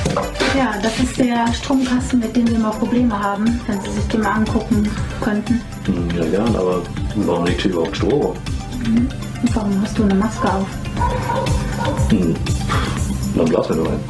Ja, das ist der Stromkasten, mit dem wir mal Probleme haben, wenn Sie sich den mal angucken könnten. Ja, gern, aber warum liegt hier überhaupt Strom? Warum hast du eine Maske auf? Dann blasen wir nur ein.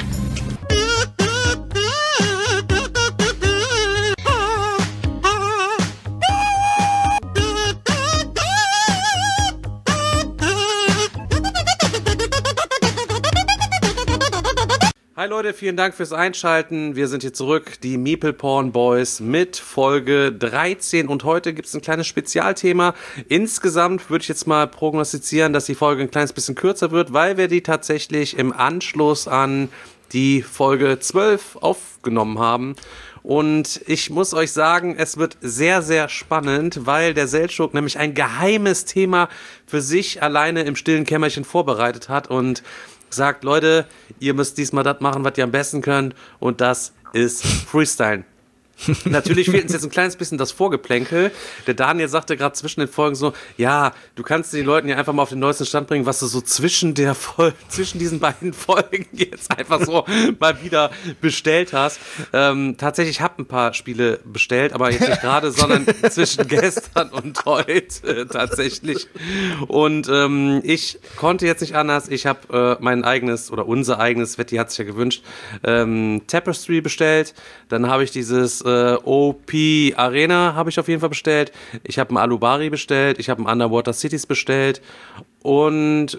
Hi Leute, vielen Dank fürs Einschalten. Wir sind hier zurück, die Meeple Porn Boys mit Folge 13 und heute gibt es ein kleines Spezialthema. Insgesamt würde ich jetzt mal prognostizieren, dass die Folge ein kleines bisschen kürzer wird, weil wir die tatsächlich im Anschluss an die Folge 12 aufgenommen haben. Und ich muss euch sagen, es wird sehr, sehr spannend, weil der Selçuk nämlich ein geheimes Thema für sich alleine im stillen Kämmerchen vorbereitet hat und sagt, Leute, ihr müsst diesmal das machen, was ihr am besten könnt, und das ist Freestylen. Natürlich fehlt uns jetzt ein kleines bisschen das Vorgeplänkel. Der Daniel sagte gerade zwischen den Folgen so, ja, du kannst den Leuten ja einfach mal auf den neuesten Stand bringen, was du so zwischen diesen beiden Folgen jetzt einfach so mal wieder bestellt hast. Tatsächlich habe ich ein paar Spiele bestellt, aber jetzt nicht gerade, sondern zwischen gestern und heute tatsächlich. Und ich konnte jetzt nicht anders. Ich habe mein eigenes oder unser eigenes, Wetti hat sich ja gewünscht, Tapestry bestellt. Dann habe ich dieses OP Arena habe ich auf jeden Fall bestellt. Ich habe ein Alubari bestellt. Ich habe ein Underwater Cities bestellt. Und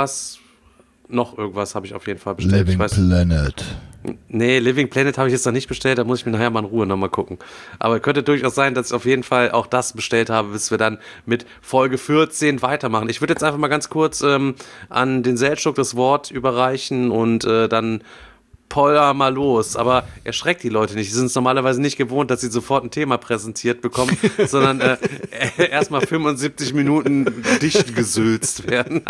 noch irgendwas habe ich auf jeden Fall bestellt. Living Planet. Nee, Living Planet habe ich jetzt noch nicht bestellt. Da muss ich mir nachher mal in Ruhe nochmal gucken. Aber könnte durchaus sein, dass ich auf jeden Fall auch das bestellt habe, bis wir dann mit Folge 14 weitermachen. Ich würde jetzt einfach mal ganz kurz an den Selçuk das Wort überreichen und dann Poller mal los, aber erschreckt die Leute nicht. Die sind es normalerweise nicht gewohnt, dass sie sofort ein Thema präsentiert bekommen, sondern erstmal 75 Minuten dicht gesülzt werden.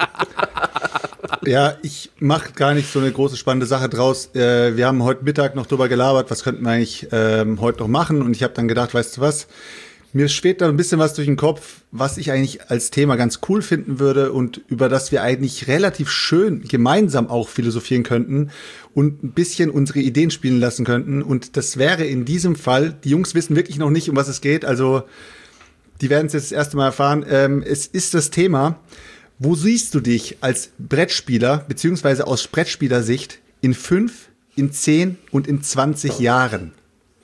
Ja, ich mache gar nicht so eine große spannende Sache draus. Wir haben heute Mittag noch drüber gelabert, was könnten wir eigentlich heute noch machen, und ich habe dann gedacht, weißt du was, mir schwebt da ein bisschen was durch den Kopf, was ich eigentlich als Thema ganz cool finden würde und über das wir eigentlich relativ schön gemeinsam auch philosophieren könnten und ein bisschen unsere Ideen spielen lassen könnten. Und das wäre in diesem Fall, die Jungs wissen wirklich noch nicht, um was es geht, also die werden es jetzt das erste Mal erfahren. Es ist das Thema, wo siehst du dich als Brettspieler, beziehungsweise aus Brettspielersicht in 5, in 10 und in 20 Jahren?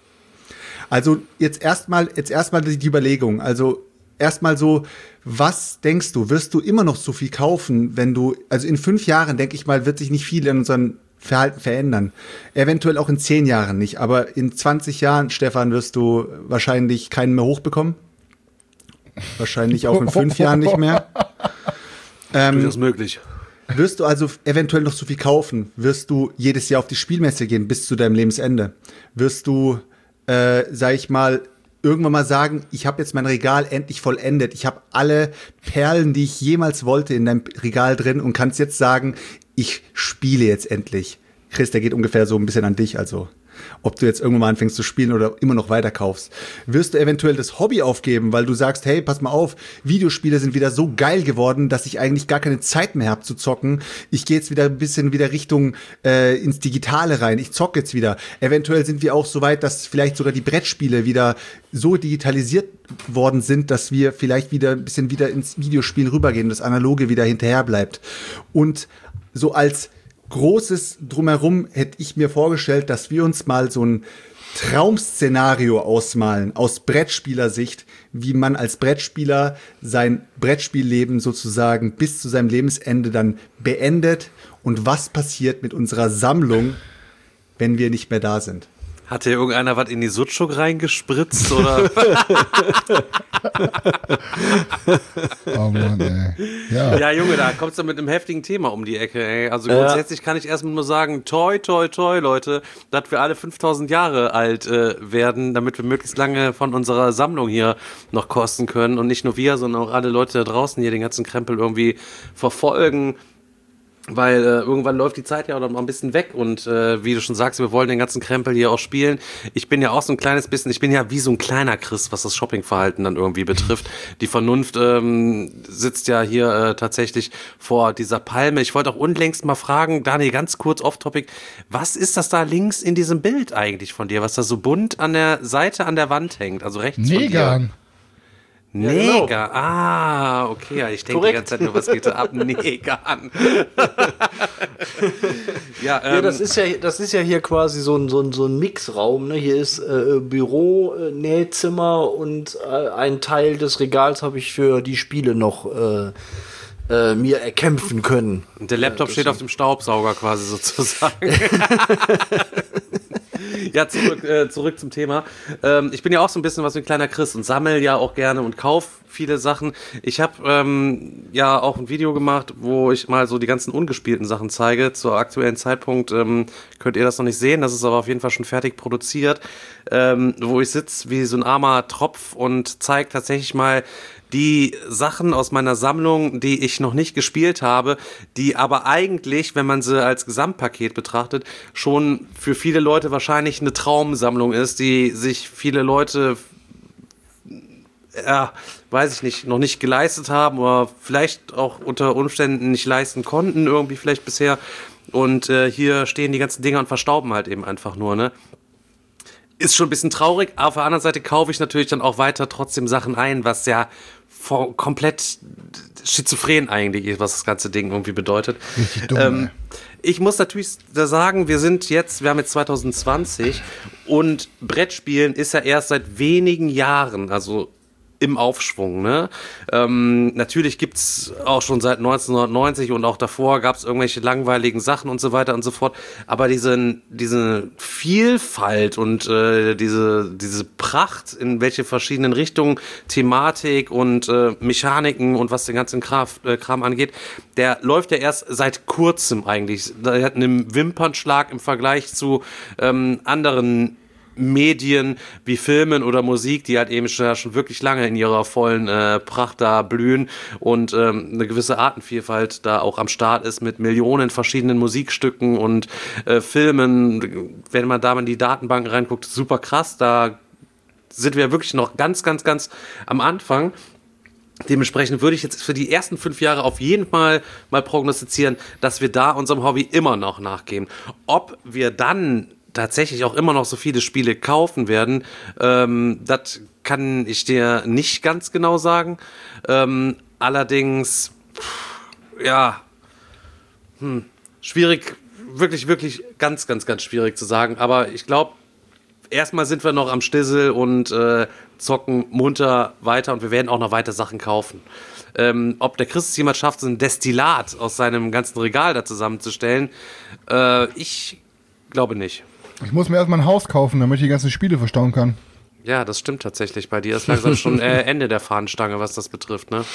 Also jetzt erstmal die Überlegung. Also erstmal so, was denkst du, wirst du immer noch so viel kaufen, also in 5 Jahren, denke ich mal, wird sich nicht viel in unserem Verhalten verändern. Eventuell auch in 10 Jahren nicht, aber in 20 Jahren, Stefan, wirst du wahrscheinlich keinen mehr hochbekommen. Wahrscheinlich auch in 5 Jahren nicht mehr. Durchaus möglich. Wirst du also eventuell noch so viel kaufen? Wirst du jedes Jahr auf die Spielmesse gehen bis zu deinem Lebensende? Wirst du sag ich mal, irgendwann mal sagen, ich habe jetzt mein Regal endlich vollendet. Ich habe alle Perlen, die ich jemals wollte, in deinem Regal drin und kannst jetzt sagen, ich spiele jetzt endlich. Chris, der geht ungefähr so ein bisschen an dich, also ob du jetzt irgendwann mal anfängst zu spielen oder immer noch weiter kaufst. Wirst du eventuell das Hobby aufgeben, weil du sagst, hey, pass mal auf, Videospiele sind wieder so geil geworden, dass ich eigentlich gar keine Zeit mehr habe zu zocken. Ich gehe jetzt wieder ein bisschen wieder Richtung ins Digitale rein. Ich zocke jetzt wieder. Eventuell sind wir auch so weit, dass vielleicht sogar die Brettspiele wieder so digitalisiert worden sind, dass wir vielleicht wieder ein bisschen wieder ins Videospiel rübergehen und das Analoge wieder hinterher bleibt. Und so als großes Drumherum hätte ich mir vorgestellt, dass wir uns mal so ein Traum-Szenario ausmalen, aus Brettspielersicht, wie man als Brettspieler sein Brettspielleben sozusagen bis zu seinem Lebensende dann beendet und was passiert mit unserer Sammlung, wenn wir nicht mehr da sind. Hat hier irgendeiner was in die Sucuk reingespritzt, oder? Oh Mann, ey. Ja, Junge, da kommst du mit einem heftigen Thema um die Ecke, ey. Also grundsätzlich kann ich erstmal nur sagen, toi, toi, toi, Leute, dass wir alle 5000 Jahre alt werden, damit wir möglichst lange von unserer Sammlung hier noch kosten können. Und nicht nur wir, sondern auch alle Leute da draußen hier den ganzen Krempel irgendwie verfolgen. Weil irgendwann läuft die Zeit ja auch noch mal ein bisschen weg und wie du schon sagst, wir wollen den ganzen Krempel hier auch spielen. Ich bin ja auch so ein kleines bisschen, ich bin ja wie so ein kleiner Chris, was das Shoppingverhalten dann irgendwie betrifft. Die Vernunft sitzt ja hier tatsächlich vor dieser Palme. Ich wollte auch unlängst mal fragen, Daniel, ganz kurz off-topic, was ist das da links in diesem Bild eigentlich von dir, was da so bunt an der Seite an der Wand hängt, also rechts von dir? Negan. Neger, genau. Okay, ja, ich denke die Korrekt. ganze Zeit nur, was geht da ab? Negern. Ja, das ist ja hier quasi so ein Mixraum. Ne? Hier ist Büro, Nähzimmer und ein Teil des Regals habe ich für die Spiele noch mir erkämpfen können. Und der Laptop steht auf dem Staubsauger quasi sozusagen. Ja, zurück zum Thema. Ich bin ja auch so ein bisschen was wie ein kleiner Chris und sammle ja auch gerne und kaufe viele Sachen. Ich habe ja auch ein Video gemacht, wo ich mal so die ganzen ungespielten Sachen zeige. Zur aktuellen Zeitpunkt könnt ihr das noch nicht sehen, das ist aber auf jeden Fall schon fertig produziert, wo ich sitze wie so ein armer Tropf und zeige tatsächlich mal die Sachen aus meiner Sammlung, die ich noch nicht gespielt habe, die aber eigentlich, wenn man sie als Gesamtpaket betrachtet, schon für viele Leute wahrscheinlich eine Traumsammlung ist, die sich viele Leute, weiß ich nicht, noch nicht geleistet haben oder vielleicht auch unter Umständen nicht leisten konnten, irgendwie vielleicht bisher. Und hier stehen die ganzen Dinger und verstauben halt eben einfach nur, ne? Ist schon ein bisschen traurig, aber auf der anderen Seite kaufe ich natürlich dann auch weiter trotzdem Sachen ein, was ja komplett schizophren eigentlich ist, was das ganze Ding irgendwie bedeutet. Richtig dumm, Ich muss natürlich da sagen, wir haben jetzt 2020 und Brettspielen ist ja erst seit wenigen Jahren, also im Aufschwung, ne? Natürlich gibt's auch schon seit 1990 und auch davor gab's irgendwelche langweiligen Sachen und so weiter und so fort. Aber diese Vielfalt und diese Pracht, in welche verschiedenen Richtungen Thematik und Mechaniken und was den ganzen Kram angeht, der läuft ja erst seit kurzem eigentlich. Der hat einen Wimpernschlag im Vergleich zu anderen Medien wie Filmen oder Musik, die halt eben schon wirklich lange in ihrer vollen Pracht da blühen und eine gewisse Artenvielfalt da auch am Start ist mit Millionen verschiedenen Musikstücken und Filmen. Wenn man da in die Datenbanken reinguckt, super krass, da sind wir wirklich noch ganz, ganz, ganz am Anfang. Dementsprechend würde ich jetzt für die ersten 5 Jahre auf jeden Fall mal prognostizieren, dass wir da unserem Hobby immer noch nachgehen. Ob wir dann tatsächlich auch immer noch so viele Spiele kaufen werden, das kann ich dir nicht ganz genau sagen. Allerdings, schwierig, wirklich, wirklich ganz, ganz, ganz schwierig zu sagen. Aber ich glaube, erstmal sind wir noch am Stissel und zocken munter weiter und wir werden auch noch weiter Sachen kaufen. Ob der Chris es jemals schafft, so ein Destillat aus seinem ganzen Regal da zusammenzustellen, ich glaube nicht. Ich muss mir erstmal ein Haus kaufen, damit ich die ganzen Spiele verstauen kann. Ja, das stimmt tatsächlich. Bei dir ist langsam schon Ende der Fahnenstange, was das betrifft, ne?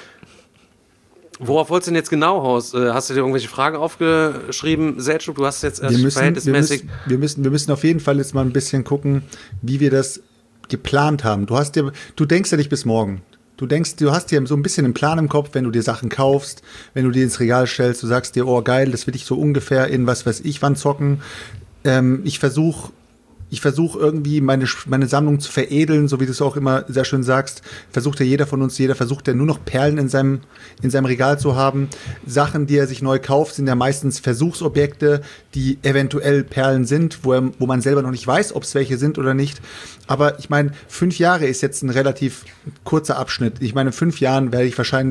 Worauf wolltest du denn jetzt genau raus? Hast du dir irgendwelche Fragen aufgeschrieben, Selchuk? Du hast jetzt verhältnismäßig... Wir müssen auf jeden Fall jetzt mal ein bisschen gucken, wie wir das geplant haben. Du denkst ja nicht bis morgen. Du hast dir so ein bisschen einen Plan im Kopf, wenn du dir Sachen kaufst, wenn du die ins Regal stellst, du sagst dir, oh geil, das will ich so ungefähr in was weiß ich wann zocken. Ich versuche irgendwie meine Sammlung zu veredeln, so wie du es auch immer sehr schön sagst. Versucht ja jeder versucht ja nur noch Perlen in seinem Regal zu haben. Sachen, die er sich neu kauft, sind ja meistens Versuchsobjekte, die eventuell Perlen sind, wo man selber noch nicht weiß, ob es welche sind oder nicht. Aber ich meine, 5 Jahre ist jetzt ein relativ kurzer Abschnitt. Ich meine, in 5 Jahren werden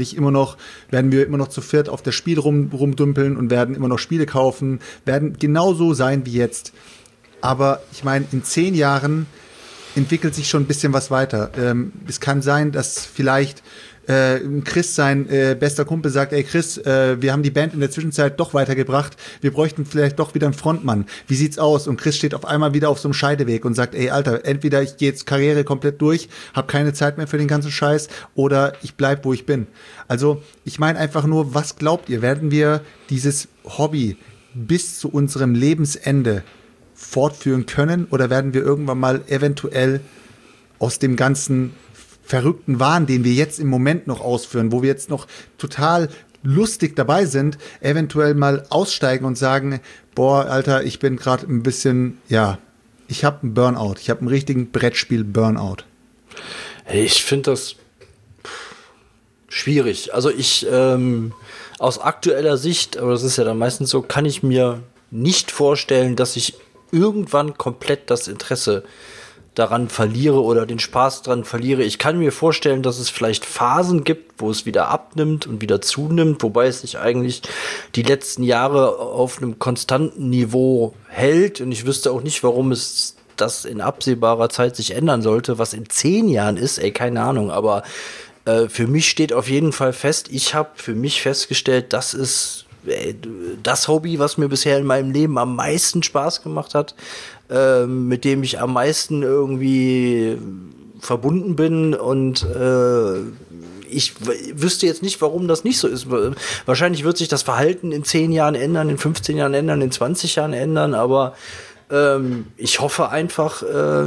wir immer noch zu viert auf das Spiel rumdümpeln und werden immer noch Spiele kaufen, werden genauso sein wie jetzt. Aber ich meine, in 10 Jahren entwickelt sich schon ein bisschen was weiter. Es kann sein, dass vielleicht Chris, sein bester Kumpel, sagt, ey Chris, wir haben die Band in der Zwischenzeit doch weitergebracht, wir bräuchten vielleicht doch wieder einen Frontmann. Wie sieht's aus? Und Chris steht auf einmal wieder auf so einem Scheideweg und sagt, ey Alter, entweder ich gehe jetzt Karriere komplett durch, habe keine Zeit mehr für den ganzen Scheiß, oder ich bleib, wo ich bin. Also ich meine einfach nur, was glaubt ihr, werden wir dieses Hobby bis zu unserem Lebensende fortführen können, oder werden wir irgendwann mal eventuell aus dem ganzen verrückten Wahn, den wir jetzt im Moment noch ausführen, wo wir jetzt noch total lustig dabei sind, eventuell mal aussteigen und sagen, boah, Alter, ich bin gerade ein bisschen, ich habe einen Burnout. Ich habe einen richtigen Brettspiel-Burnout. Ich finde das schwierig. Also ich, aus aktueller Sicht, aber das ist ja dann meistens so, kann ich mir nicht vorstellen, dass ich irgendwann komplett das Interesse daran verliere oder den Spaß daran verliere. Ich kann mir vorstellen, dass es vielleicht Phasen gibt, wo es wieder abnimmt und wieder zunimmt, wobei es sich eigentlich die letzten Jahre auf einem konstanten Niveau hält und ich wüsste auch nicht, warum es das in absehbarer Zeit sich ändern sollte. Was in 10 Jahren ist, keine Ahnung, aber für mich steht auf jeden Fall fest, ich habe für mich festgestellt, das ist das Hobby, was mir bisher in meinem Leben am meisten Spaß gemacht hat, mit dem ich am meisten irgendwie verbunden bin und ich wüsste jetzt nicht, warum das nicht so ist. Wahrscheinlich wird sich das Verhalten in 10 Jahren ändern, in 15 Jahren ändern, in 20 Jahren ändern, aber ich hoffe einfach,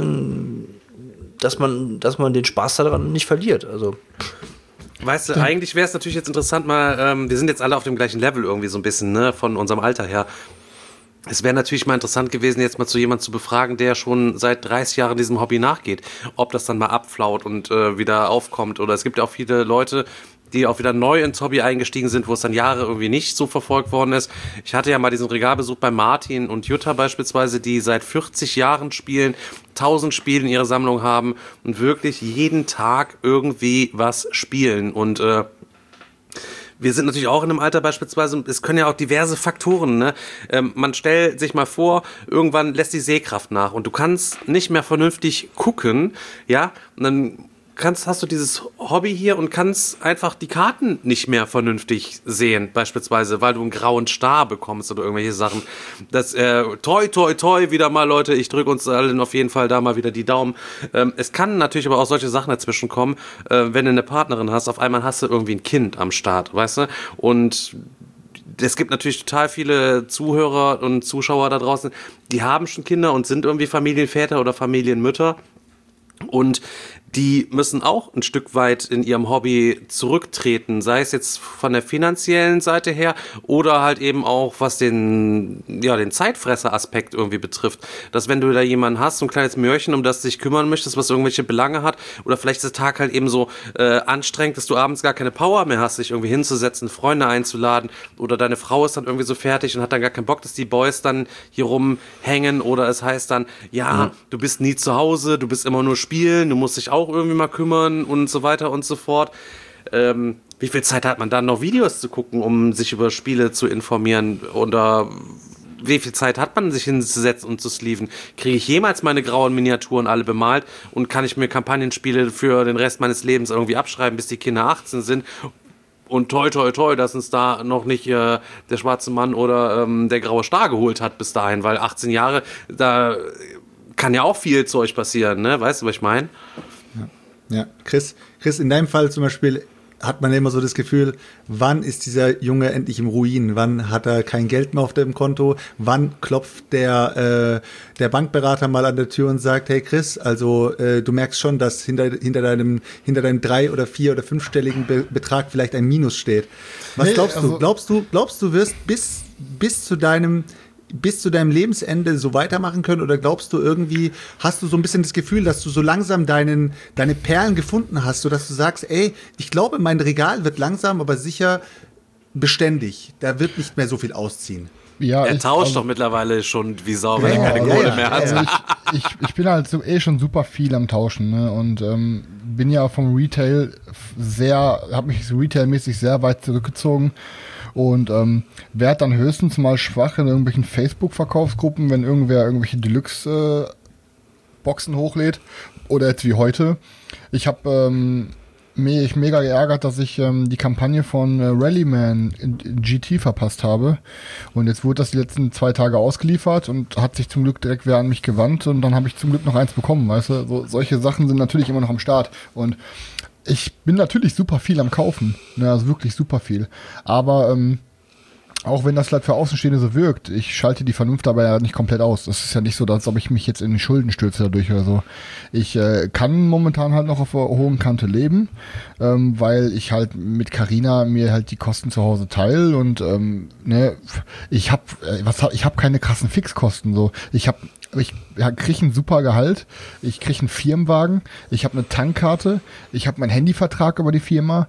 dass man den Spaß daran nicht verliert. Also weißt du, eigentlich wäre es natürlich jetzt interessant mal, wir sind jetzt alle auf dem gleichen Level irgendwie so ein bisschen, ne, von unserem Alter her. Es wäre natürlich mal interessant gewesen, jetzt mal zu jemandem zu befragen, der schon seit 30 Jahren diesem Hobby nachgeht. Ob das dann mal abflaut und wieder aufkommt. Oder es gibt ja auch viele Leute, die auch wieder neu ins Hobby eingestiegen sind, wo es dann Jahre irgendwie nicht so verfolgt worden ist. Ich hatte ja mal diesen Regalbesuch bei Martin und Jutta beispielsweise, die seit 40 Jahren spielen, 1000 Spiele in ihrer Sammlung haben und wirklich jeden Tag irgendwie was spielen. Und wir sind natürlich auch in einem Alter beispielsweise, es können ja auch diverse Faktoren, ne? Man stellt sich mal vor, irgendwann lässt die Sehkraft nach und du kannst nicht mehr vernünftig gucken, ja, und dann hast du dieses Hobby hier und kannst einfach die Karten nicht mehr vernünftig sehen, beispielsweise, weil du einen grauen Star bekommst oder irgendwelche Sachen. Das, toi, toi, toi, wieder mal, Leute, ich drücke uns allen auf jeden Fall da mal wieder die Daumen. Es kann natürlich aber auch solche Sachen dazwischen kommen, wenn du eine Partnerin hast, auf einmal hast du irgendwie ein Kind am Start, weißt du? Und es gibt natürlich total viele Zuhörer und Zuschauer da draußen, die haben schon Kinder und sind irgendwie Familienväter oder Familienmütter. Und die müssen auch ein Stück weit in ihrem Hobby zurücktreten, sei es jetzt von der finanziellen Seite her oder halt eben auch was den Zeitfresser-Aspekt irgendwie betrifft. Dass wenn du da jemanden hast, so ein kleines Möhrchen, um das du dich kümmern möchtest, was irgendwelche Belange hat oder vielleicht ist der Tag halt eben so anstrengend, dass du abends gar keine Power mehr hast, dich irgendwie hinzusetzen, Freunde einzuladen oder deine Frau ist dann irgendwie so fertig und hat dann gar keinen Bock, dass die Boys dann hier rumhängen oder es heißt dann, du bist nie zu Hause, du bist immer nur spielen, du musst dich auch irgendwie mal kümmern und so weiter und so fort. Wie viel Zeit hat man dann noch Videos zu gucken, um sich über Spiele zu informieren? Oder wie viel Zeit hat man, sich hinzusetzen und zu sleeven? Kriege ich jemals meine grauen Miniaturen alle bemalt und kann ich mir Kampagnenspiele für den Rest meines Lebens irgendwie abschreiben, bis die Kinder 18 sind? Und toi, toi, toi, dass uns da noch nicht der schwarze Mann oder der graue Star geholt hat bis dahin, weil 18 Jahre, da kann ja auch viel Zeug passieren, ne? Weißt du, was ich meine? Ja, Chris, in deinem Fall zum Beispiel hat man immer so das Gefühl, wann ist dieser Junge endlich im Ruin? Wann hat er kein Geld mehr auf dem Konto? Wann klopft der Bankberater mal an der Tür und sagt, hey Chris, also du merkst schon, dass hinter deinem 3- oder 4- oder 5-stelligen Betrag vielleicht ein Minus steht. Was glaubst du? Glaubst du wirst bis zu deinem Lebensende so weitermachen können oder glaubst du irgendwie, hast du so ein bisschen das Gefühl, dass du so langsam deine Perlen gefunden hast, sodass du sagst, ey, ich glaube, mein Regal wird langsam, aber sicher beständig. Da wird nicht mehr so viel ausziehen. Ja, er tauscht doch mittlerweile schon wie Sau, weil er keine Kohle mehr hat. Also ich bin halt so schon super viel am Tauschen, ne? Und bin ja vom Retail habe mich so retailmäßig sehr weit zurückgezogen. Und werde dann höchstens mal schwach in irgendwelchen Facebook-Verkaufsgruppen, wenn irgendwer irgendwelche Deluxe-Boxen hochlädt. Oder jetzt wie heute. Ich habe mich mega geärgert, dass ich die Kampagne von Rallyman in GT verpasst habe. Und jetzt wurde das die letzten 2 Tage ausgeliefert und hat sich zum Glück direkt wer an mich gewandt. Und dann habe ich zum Glück noch eins bekommen, weißt du. Solche Sachen sind natürlich immer noch am Start. Und ich bin natürlich super viel am Kaufen, ne, also wirklich super viel. Aber auch wenn das vielleicht für Außenstehende so wirkt, ich schalte die Vernunft dabei ja nicht komplett aus. Das ist ja nicht so, als ob ich mich jetzt in die Schulden stürze dadurch oder so. Ich kann momentan halt noch auf der hohen Kante leben, weil ich halt mit Carina mir halt die Kosten zu Hause teile und ich habe keine krassen Fixkosten. So. Ich kriege ein super Gehalt, ich kriege einen Firmenwagen, ich habe eine Tankkarte, ich habe meinen Handyvertrag über die Firma,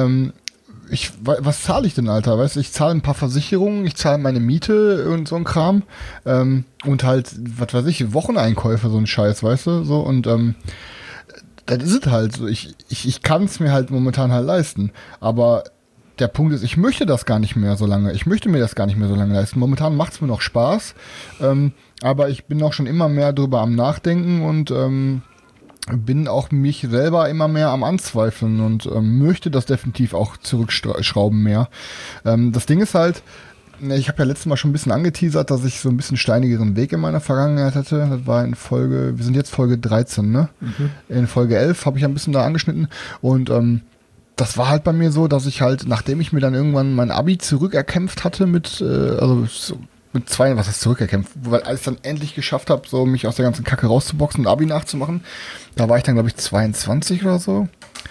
was zahle ich denn, Alter? Weißt du, ich zahle ein paar Versicherungen, ich zahle meine Miete und so ein Kram. Und halt, was weiß ich, Wocheneinkäufe, so ein Scheiß, weißt du? So, und das ist es halt so. Ich kann es mir halt momentan halt leisten. Aber der Punkt ist, ich möchte das gar nicht mehr so lange. Ich möchte mir das gar nicht mehr so lange leisten. Momentan macht es mir noch Spaß. Aber ich bin auch schon immer mehr drüber am Nachdenken und bin auch mich selber immer mehr am Anzweifeln und möchte das definitiv auch zurückschrauben mehr. Das Ding ist halt, ich habe ja letztes Mal schon ein bisschen angeteasert, dass ich so ein bisschen steinigeren Weg in meiner Vergangenheit hatte. Das war wir sind jetzt Folge 13, ne? Mhm. In Folge 11 habe ich ein bisschen da angeschnitten und das war halt bei mir so, dass ich halt, nachdem ich mir dann irgendwann mein Abi zurückerkämpft hatte mit 2, was heißt zurückerkämpft, weil als ich dann endlich geschafft habe, so mich aus der ganzen Kacke rauszuboxen und Abi nachzumachen, da war ich dann, glaube ich, 22 oder so.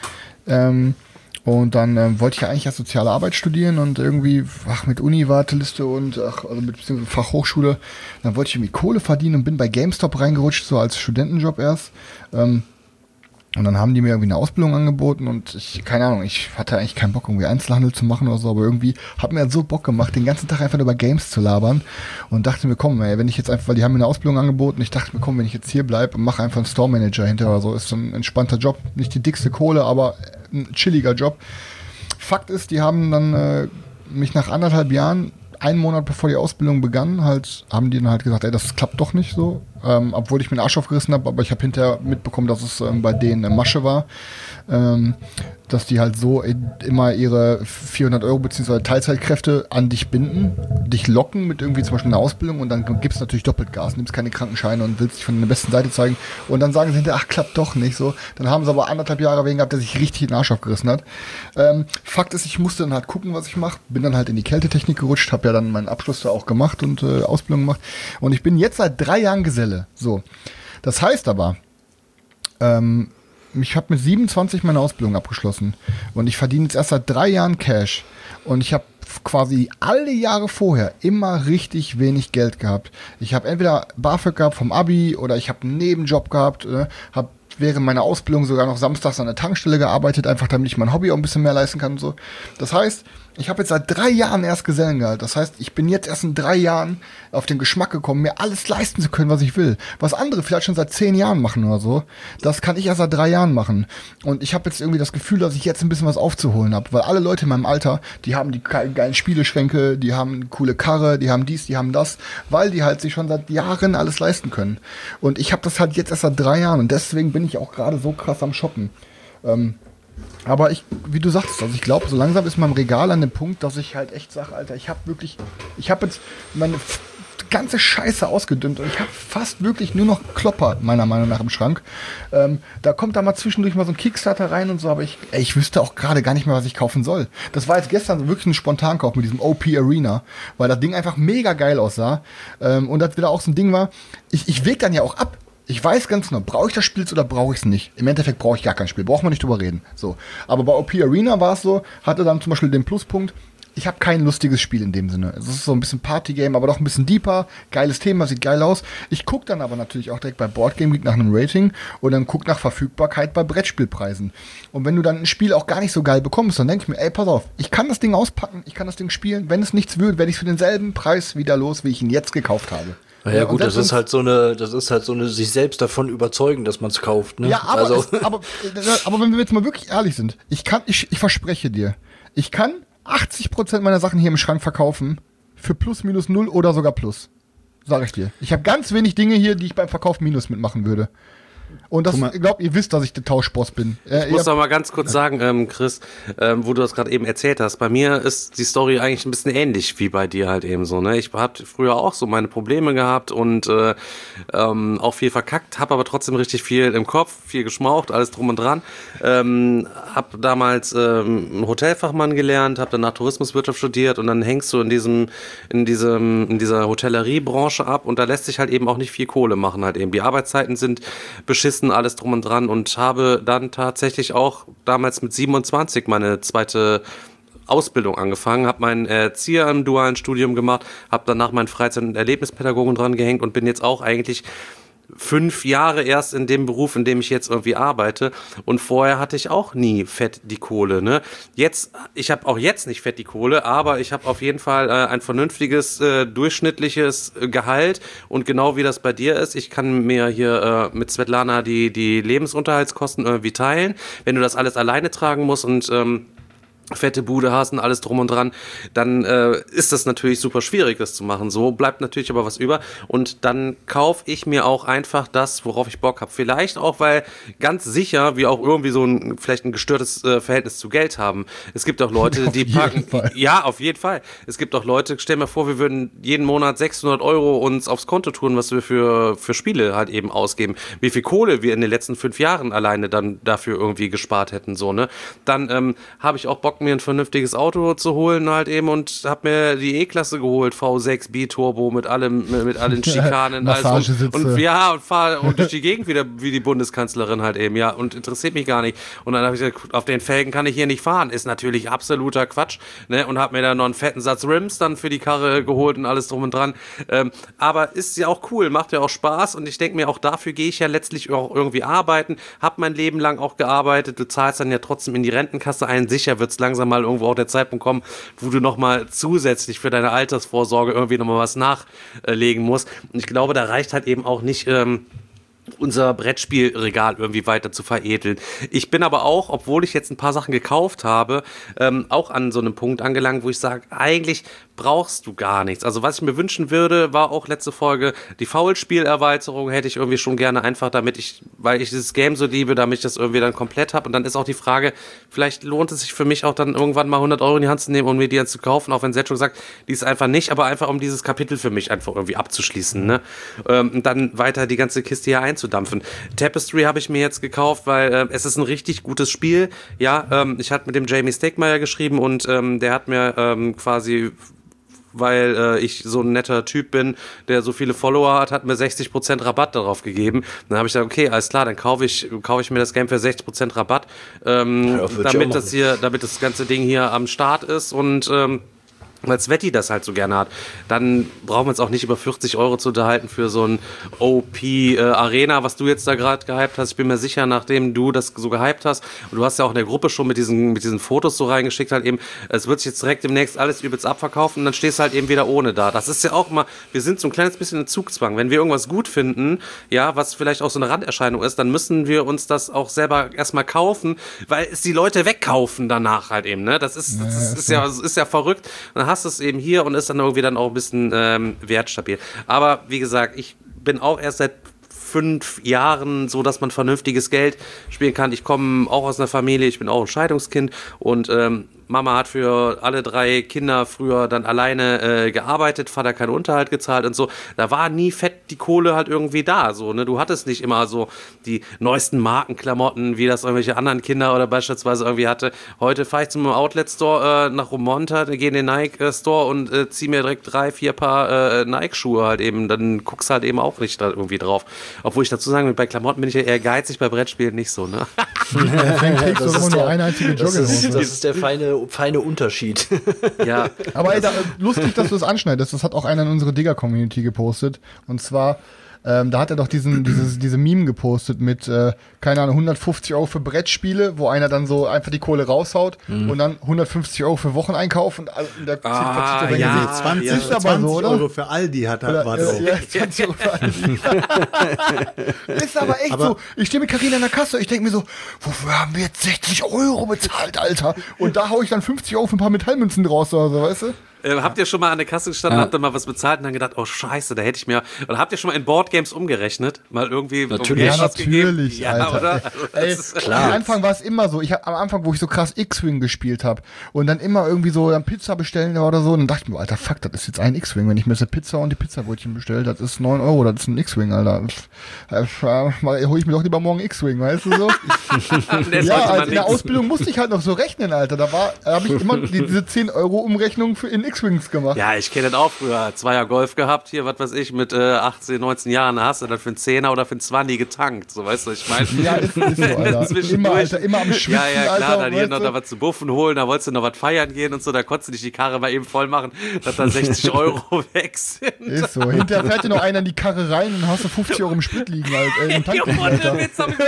Und dann wollte ich ja eigentlich ja soziale Arbeit studieren und irgendwie, mit Uni-Warteliste und mit Fachhochschule, dann wollte ich irgendwie Kohle verdienen und bin bei GameStop reingerutscht, so als Studentenjob erst. Und dann haben die mir irgendwie eine Ausbildung angeboten und ich hatte eigentlich keinen Bock, irgendwie Einzelhandel zu machen oder so, aber irgendwie hat mir so Bock gemacht, den ganzen Tag einfach nur über Games zu labern und dachte mir, komm, ey, wenn ich jetzt einfach, weil die haben mir eine Ausbildung angeboten, ich dachte mir, komm, wenn ich jetzt hier bleibe und mache einfach einen Store Manager hinterher oder so, ist so ein entspannter Job, nicht die dickste Kohle, aber ein chilliger Job. Fakt ist, die haben dann mich nach 1,5 Jahren, 1 Monat bevor die Ausbildung begann, haben die dann halt gesagt, ey, das klappt doch nicht so. Obwohl ich mir den Arsch aufgerissen habe, aber ich habe hinterher mitbekommen, dass es bei denen eine Masche war, dass die halt so immer ihre 400 € bzw. Teilzeitkräfte an dich binden, dich locken mit irgendwie zum Beispiel einer Ausbildung und dann gibst du natürlich doppelt Gas, nimmst keine Krankenscheine und willst dich von der besten Seite zeigen und dann sagen sie hinterher, ach, klappt doch nicht so. Dann haben sie aber 1,5 Jahre wegen gehabt, der sich richtig den Arsch aufgerissen hat. Fakt ist, ich musste dann halt gucken, was ich mache, bin dann halt in die Kältetechnik gerutscht, habe ja dann meinen Abschluss da auch gemacht und Ausbildung gemacht und ich bin jetzt seit 3 Jahren Geselle. So, das heißt aber, ich habe mit 27 meine Ausbildung abgeschlossen und ich verdiene jetzt erst seit 3 Jahren Cash und ich habe quasi alle Jahre vorher immer richtig wenig Geld gehabt. Ich habe entweder BAföG gehabt vom Abi oder ich habe einen Nebenjob gehabt, habe während meiner Ausbildung sogar noch samstags an der Tankstelle gearbeitet, einfach damit ich mein Hobby auch ein bisschen mehr leisten kann und so. Das heißt, ich habe jetzt seit 3 Jahren erst Gesellengehalt. Das heißt, ich bin jetzt erst in 3 Jahren auf den Geschmack gekommen, mir alles leisten zu können, was ich will. Was andere vielleicht schon seit 10 Jahren machen oder so, das kann ich erst seit 3 Jahren machen. Und ich habe jetzt irgendwie das Gefühl, dass ich jetzt ein bisschen was aufzuholen habe. Weil alle Leute in meinem Alter, die haben die geilen Spieleschränke, die haben eine coole Karre, die haben dies, die haben das, weil die halt sich schon seit Jahren alles leisten können. Und ich habe das halt jetzt erst seit 3 Jahren und deswegen bin ich auch gerade so krass am Shoppen. Aber wie du sagst, also ich glaube, so langsam ist mein Regal an dem Punkt, dass ich halt echt sage, Alter, ich habe jetzt meine ganze Scheiße ausgedünnt und ich habe fast wirklich nur noch Klopper, meiner Meinung nach, im Schrank. Da kommt da mal zwischendurch mal so ein Kickstarter rein und so, aber ich wüsste auch gerade gar nicht mehr, was ich kaufen soll. Das war jetzt gestern wirklich ein Spontankauf mit diesem OP Arena, weil das Ding einfach mega geil aussah. Und das wieder auch so ein Ding war, ich wäge dann ja auch ab. Ich weiß ganz genau, brauche ich das Spiel oder brauche ich es nicht? Im Endeffekt brauche ich gar kein Spiel, braucht man nicht drüber reden. So. Aber bei OP Arena war es so, hatte dann zum Beispiel den Pluspunkt, ich habe kein lustiges Spiel in dem Sinne. Es ist so ein bisschen Partygame, aber doch ein bisschen deeper, geiles Thema, sieht geil aus. Ich gucke dann aber natürlich auch direkt bei Boardgame Geek nach einem Rating und dann guck nach Verfügbarkeit bei Brettspielpreisen. Und wenn du dann ein Spiel auch gar nicht so geil bekommst, dann denke ich mir, ey, pass auf, ich kann das Ding auspacken, ich kann das Ding spielen. Wenn es nichts wird, werde ich es für denselben Preis wieder los, wie ich ihn jetzt gekauft habe. Ja gut, das ist halt so eine sich selbst davon überzeugen, dass man es kauft. Ne? Ja, aber wenn wir jetzt mal wirklich ehrlich sind, ich verspreche dir, ich kann 80% meiner Sachen hier im Schrank verkaufen für plus, minus, 0 oder sogar plus. Sag ich dir. Ich habe ganz wenig Dinge hier, die ich beim Verkauf minus mitmachen würde. Und das, ich glaube, ihr wisst, dass ich der Tauschboss bin. Ich muss noch mal ganz kurz sagen, Chris, wo du das gerade eben erzählt hast, bei mir ist die Story eigentlich ein bisschen ähnlich wie bei dir halt eben so, ne? Ich habe früher auch so meine Probleme gehabt und auch viel verkackt, habe aber trotzdem richtig viel im Kopf, viel geschmaucht, alles drum und dran. Habe damals einen Hotelfachmann gelernt, habe danach Tourismuswirtschaft studiert und dann hängst du in dieser Hotelleriebranche ab und da lässt sich halt eben auch nicht viel Kohle machen halt eben. Die Arbeitszeiten sind beschissen, alles drum und dran und habe dann tatsächlich auch damals mit 27 meine zweite Ausbildung angefangen, habe meinen Erzieher im dualen Studium gemacht, habe danach meinen Freizeit- und Erlebnispädagogen dran gehängt und bin jetzt auch eigentlich 5 Jahre erst in dem Beruf, in dem ich jetzt irgendwie arbeite und vorher hatte ich auch nie fett die Kohle, ne? Ich habe auch jetzt nicht fett die Kohle, aber ich habe auf jeden Fall ein vernünftiges, durchschnittliches Gehalt und genau wie das bei dir ist, ich kann mir hier mit Svetlana die Lebensunterhaltskosten irgendwie teilen, wenn du das alles alleine tragen musst und fette Bude hast und alles drum und dran, dann ist das natürlich super schwierig, das zu machen. So bleibt natürlich aber was über und dann kaufe ich mir auch einfach das, worauf ich Bock habe. Vielleicht auch, weil ganz sicher wir auch irgendwie vielleicht ein gestörtes Verhältnis zu Geld haben. Es gibt auch Leute, die packen... Ja, auf jeden Fall. Es gibt auch Leute, stell mir vor, wir würden jeden Monat 600 € uns aufs Konto tun, was wir für Spiele halt eben ausgeben. Wie viel Kohle wir in den letzten 5 Jahren alleine dann dafür irgendwie gespart hätten, so, ne? Dann habe ich auch Bock, mir ein vernünftiges Auto zu holen halt eben und habe mir die E-Klasse geholt, V6 B-Turbo mit allen Schikanen. Massagesitze. Und fahre durch die Gegend wieder wie die Bundeskanzlerin halt eben, ja, und interessiert mich gar nicht. Und dann habe ich gesagt, auf den Felgen kann ich hier nicht fahren. Ist natürlich absoluter Quatsch, ne, und habe mir dann noch einen fetten Satz Rims dann für die Karre geholt und alles drum und dran. Aber ist ja auch cool, macht ja auch Spaß und ich denke mir, auch dafür gehe ich ja letztlich auch irgendwie arbeiten, habe mein Leben lang auch gearbeitet, du zahlst dann ja trotzdem in die Rentenkasse ein, sicher wird es langsam mal irgendwo auch der Zeitpunkt kommen, wo du nochmal zusätzlich für deine Altersvorsorge irgendwie nochmal was nachlegen musst. Und ich glaube, da reicht halt eben auch nicht unser Brettspielregal irgendwie weiter zu veredeln. Ich bin aber auch, obwohl ich jetzt ein paar Sachen gekauft habe, auch an so einem Punkt angelangt, wo ich sage, eigentlich brauchst du gar nichts. Also was ich mir wünschen würde, war auch letzte Folge die Foulspielerweiterung, hätte ich irgendwie schon gerne einfach, weil ich dieses Game so liebe, damit ich das irgendwie dann komplett habe. Und dann ist auch die Frage, vielleicht lohnt es sich für mich auch dann irgendwann mal 100 € in die Hand zu nehmen und mir die dann zu kaufen, auch wenn Setschuk sagt, die ist einfach nicht, aber einfach um dieses Kapitel für mich einfach irgendwie abzuschließen, ne? Und dann weiter die ganze Kiste hier einzudampfen. Tapestry habe ich mir jetzt gekauft, weil es ist ein richtig gutes Spiel. Ja, ich hatte mit dem Jamie Stegmaier geschrieben und der hat mir quasi, weil ich so ein netter Typ bin, der so viele Follower hat mir 60% Rabatt darauf gegeben. Dann habe ich gesagt, okay, alles klar, dann kaufe ich mir das Game für 60% Rabatt, damit das ganze Ding hier am Start ist und weil Sveti das halt so gerne hat, dann brauchen wir uns auch nicht über 40 € zu unterhalten für so ein OP Arena, was du jetzt da gerade gehypt hast. Ich bin mir sicher, nachdem du das so gehypt hast, und du hast ja auch in der Gruppe schon mit diesen Fotos so reingeschickt, halt eben, es wird sich jetzt direkt demnächst alles übelst abverkaufen und dann stehst du halt eben wieder ohne da. Das ist ja auch mal, wir sind so ein kleines bisschen in Zugzwang. Wenn wir irgendwas gut finden, ja, was vielleicht auch so eine Randerscheinung ist, dann müssen wir uns das auch selber erstmal kaufen, weil es die Leute wegkaufen danach halt eben, ne? Das ist ja verrückt. Und dann hast du es eben hier und ist dann irgendwie dann auch ein bisschen wertstabil. Aber wie gesagt, ich bin auch erst seit 5 Jahren so, dass man vernünftiges Geld spielen kann. Ich komme auch aus einer Familie, ich bin auch ein Scheidungskind und Mama hat für alle 3 Kinder früher dann alleine gearbeitet, Vater keinen Unterhalt gezahlt und so. Da war nie fett die Kohle halt irgendwie da, so, ne? Du hattest nicht immer so die neuesten Markenklamotten, wie das irgendwelche anderen Kinder oder beispielsweise irgendwie hatte. Heute fahre ich zum Outlet-Store nach Romonta, gehe in den Nike-Store und ziehe mir direkt 3, 4 Paar Nike-Schuhe halt eben. Dann guckst halt eben auch nicht da irgendwie drauf. Obwohl ich dazu sagen will, bei Klamotten bin ich ja eher geizig, bei Brettspielen nicht so, ne? Das ist der feine Unterschied. Ja. Aber ey, lustig, dass du das anschneidest. Das hat auch einer in unsere Digger-Community gepostet. Und zwar, da hat er doch diese Meme gepostet mit, keine Ahnung, 150 € für Brettspiele, wo einer dann so einfach die Kohle raushaut und dann 150 € für Wocheneinkauf und der verzieht ja, 20 € für Aldi war das. Ja, 20 € für Aldi. Ist aber echt so. Ich stehe mit Carina in der Kasse, ich denke mir so, wofür haben wir jetzt 60 € bezahlt, Alter? Und da hau ich dann 50 € für ein paar Metallmünzen draus oder so, weißt du? Habt ihr schon mal an der Kasse gestanden, habt ihr mal was bezahlt und dann gedacht, oh scheiße, da hätte ich mir... Oder habt ihr schon mal in Boardgames umgerechnet? Mal irgendwie... Natürlich. Ja, natürlich, ja, Alter. oder? Ey, klar. Am Anfang war es immer so. Am Anfang, wo ich so krass X-Wing gespielt habe und dann immer irgendwie so dann Pizza bestellen oder so, und dann dachte ich mir, Alter, fuck, das ist jetzt ein X-Wing. Wenn ich mir jetzt eine Pizza und die Pizzabrötchen bestelle, das ist 9 €, das ist ein X-Wing, Alter. Hol ich mir doch lieber morgen X-Wing, weißt du so? Ja, also in der Ausbildung musste ich halt noch so rechnen, Alter. Da habe ich immer diese 10 € Umrechnung in X-Wings gemacht. Ja, ich kenne das auch früher. 2er Golf gehabt, hier, was weiß ich, mit 18, 19 Jahren, da hast du dann für einen 10er oder für einen 20 getankt. So, weißt du, ich meine. Ja, ist so, Alter. Immer, Alter, immer am Schwitzen, Ja, klar, Alter, dann hier noch da was zu buffen holen, da wolltest du noch was feiern gehen und so, da konntest du nicht die Karre mal eben voll machen, dass dann 60 € weg sind. Ist so. Hinterher fährt dir noch einer in die Karre rein und hast du 50 € im Sprit liegen, Alter. Im Tank liegen, Alter.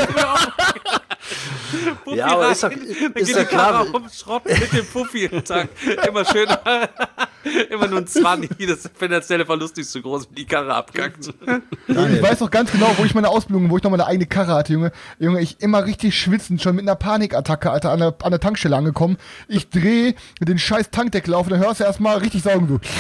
Ja, aber ist ja klar. Schrotten mit dem Puffi im Tank. Immer schön, immer nur ein 20, das finanzielle Verlust nicht so groß, wie die Karre abkackt. Ich weiß noch ganz genau, wo ich meine Ausbildung, wo ich noch meine eigene Karre hatte, Junge. Junge, ich immer richtig schwitzend, schon mit einer Panikattacke, Alter, an der Tankstelle angekommen. Ich drehe den scheiß Tankdeckel auf und dann hörst du erstmal richtig saugen, so.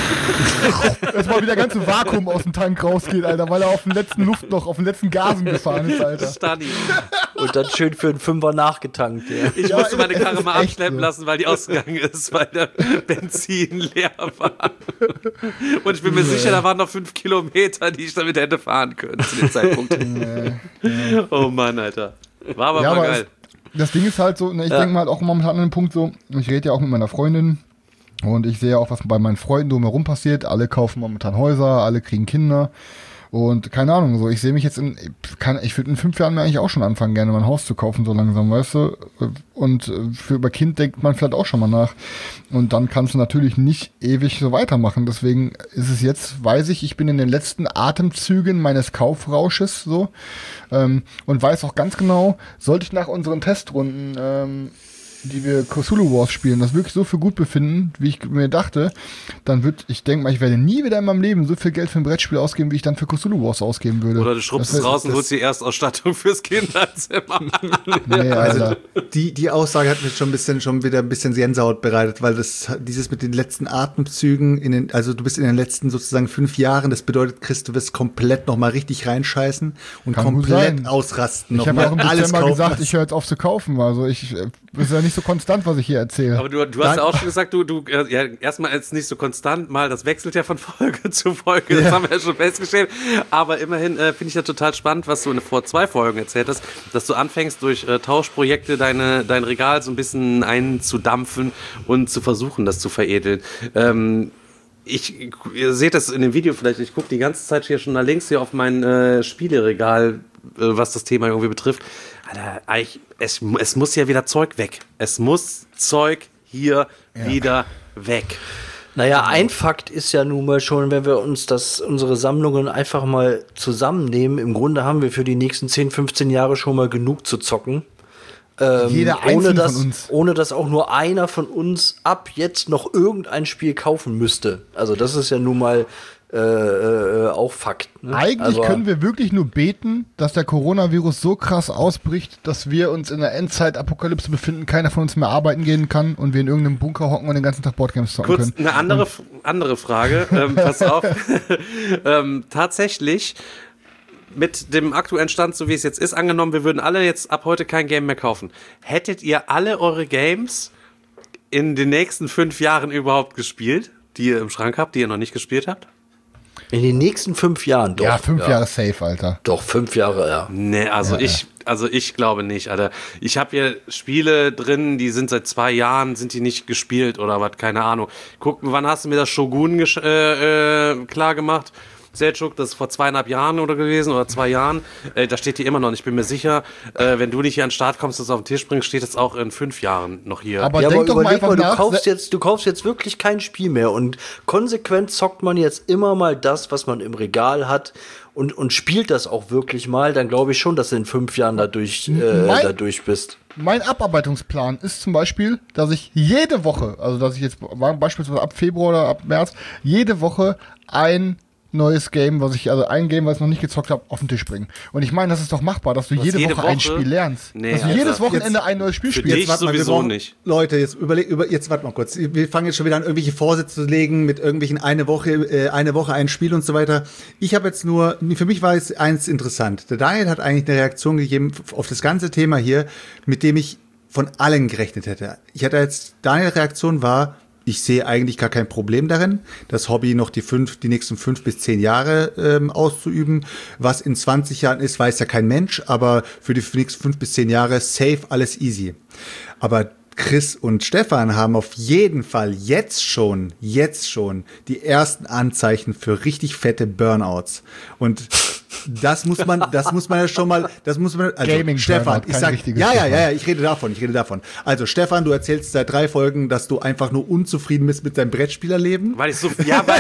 Erstmal wieder ganze Vakuum aus dem Tank rausgeht, Alter, weil er auf den letzten Luftloch, auf den letzten Gasen gefahren ist, Alter. Stunny. Und dann schön für einen 5er nachgetankt. Ja. Ich musste meine das Karre ist mal echt abschleppen so. lassen, weil die ausgegangen ist, weil der Benzin leer war. Und ich bin mir sicher, da waren noch 5 Kilometer, die ich damit hätte fahren können zu dem Zeitpunkt. Oh Mann, Alter. War aber Ja, mal aber geil. das Ding ist halt so, ne, ich denke mal halt auch momentan an den Punkt so, ich rede ja auch mit meiner Freundin und ich sehe auch, was bei meinen Freunden drumherum passiert. Alle kaufen momentan Häuser, alle kriegen Kinder und keine Ahnung, so, ich sehe mich jetzt ich würde in 5 Jahren mir eigentlich auch schon anfangen, gerne mein Haus zu kaufen, so langsam, weißt du, und über Kind denkt man vielleicht auch schon mal nach und dann kannst du natürlich nicht ewig so weitermachen, deswegen ist es jetzt, weiß ich bin in den letzten Atemzügen meines Kaufrausches so und weiß auch ganz genau, sollte ich nach unseren Testrunden die wir Cthulhu Wars spielen, das wirklich so für gut befinden, wie ich mir dachte, dann ich denke mal, ich werde nie wieder in meinem Leben so viel Geld für ein Brettspiel ausgeben, wie ich dann für Cthulhu Wars ausgeben würde. Oder du schrubbst es raus und holst die Erstausstattung fürs Kinderzimmer. Nee, Alter. Also die Aussage hat mir schon wieder ein bisschen Gänsehaut bereitet, weil dieses mit den letzten Atemzügen, also du bist in den letzten sozusagen 5 Jahren, das bedeutet, Chris, du wirst komplett nochmal richtig reinscheißen und Kann gut komplett sein. ausrasten. Ich habe ja auch im Dezember kaufen. gesagt, ich höre jetzt auf zu kaufen, also ist ja nicht so konstant, was ich hier erzähle. Aber du hast ja auch schon gesagt, du ja, erstmal ist nicht so konstant, mal das wechselt ja von Folge zu Folge, das haben wir ja schon festgestellt, aber immerhin finde ich ja total spannend, was du vor 2 Folgen erzählt hast, dass du anfängst durch Tauschprojekte dein Regal so ein bisschen einzudampfen und zu versuchen, das zu veredeln. Ihr seht das in dem Video vielleicht, ich gucke die ganze Zeit hier schon nach links hier auf mein Spieleregal, was das Thema irgendwie betrifft. Alter, es muss ja wieder Zeug weg. Es muss Zeug hier wieder weg. Naja, ein Fakt ist ja nun mal schon, wenn wir uns unsere Sammlungen einfach mal zusammennehmen, im Grunde haben wir für die nächsten 10, 15 Jahre schon mal genug zu zocken. Jeder einzelne von uns. Ohne dass auch nur einer von uns ab jetzt noch irgendein Spiel kaufen müsste. Also das ist ja nun mal auch Fakt. Ne? Eigentlich können wir wirklich nur beten, dass der Coronavirus so krass ausbricht, dass wir uns in der Endzeit-Apokalypse befinden, keiner von uns mehr arbeiten gehen kann und wir in irgendeinem Bunker hocken und den ganzen Tag Boardgames zocken Kurz können. eine andere Frage. Pass auf. Tatsächlich, mit dem aktuellen Stand, so wie es jetzt ist, angenommen, wir würden alle jetzt ab heute kein Game mehr kaufen. Hättet ihr alle eure Games in den nächsten 5 Jahren überhaupt gespielt, die ihr im Schrank habt, die ihr noch nicht gespielt habt? In den nächsten 5 Jahren, doch. Ja, 5 Jahre safe, Alter. Doch, 5 Jahre, ja. Nee, ich glaube nicht, Alter. Ich habe hier Spiele drin, die sind seit 2 Jahren, sind die nicht gespielt oder was, keine Ahnung. Guck, wann hast du mir das Shogun klar gemacht? Selçuk, das ist vor 2,5 Jahren oder gewesen oder 2 Jahren. Da steht die immer noch. Ich bin mir sicher, wenn du nicht hier an den Start kommst und es auf den Tisch bringst, steht es auch in 5 Jahren noch hier. Aber Ja, denk aber doch mal überleg einfach mal, nach. du kaufst jetzt wirklich kein Spiel mehr und konsequent zockt man jetzt immer mal das, was man im Regal hat und spielt das auch wirklich mal, dann glaube ich schon, dass du in 5 Jahren dadurch bist. Mein Abarbeitungsplan ist zum Beispiel, dass ich jede Woche, also dass ich jetzt beispielsweise ab Februar oder ab März, jede Woche ein neues Game, also ein Game, was ich noch nicht gezockt habe, auf den Tisch bringen. Und ich meine, das ist doch machbar, dass du jede Woche ein Spiel lernst. Nee, dass du jedes Wochenende ein neues Spiel spielst. Dich sowieso nicht. Leute, jetzt warte mal kurz. Wir fangen jetzt schon wieder an, irgendwelche Vorsätze zu legen mit irgendwelchen eine Woche ein Spiel und so weiter. Ich habe jetzt für mich war jetzt eins interessant. Der Daniel hat eigentlich eine Reaktion gegeben auf das ganze Thema hier, mit dem ich von allen gerechnet hätte. Daniels Reaktion war, ich sehe eigentlich gar kein Problem darin, das Hobby noch die nächsten 5 bis 10 Jahre auszuüben. Was in 20 Jahren ist, weiß ja kein Mensch, aber für die nächsten 5 bis 10 Jahre safe, alles easy. Aber Chris und Stefan haben auf jeden Fall jetzt schon die ersten Anzeichen für richtig fette Burnouts. Und das muss man ja schon mal, also Gaming Stefan, ich sag, ich rede davon. Also Stefan, du erzählst seit 3 Folgen, dass du einfach nur unzufrieden bist mit deinem Brettspielerleben. Weil ich so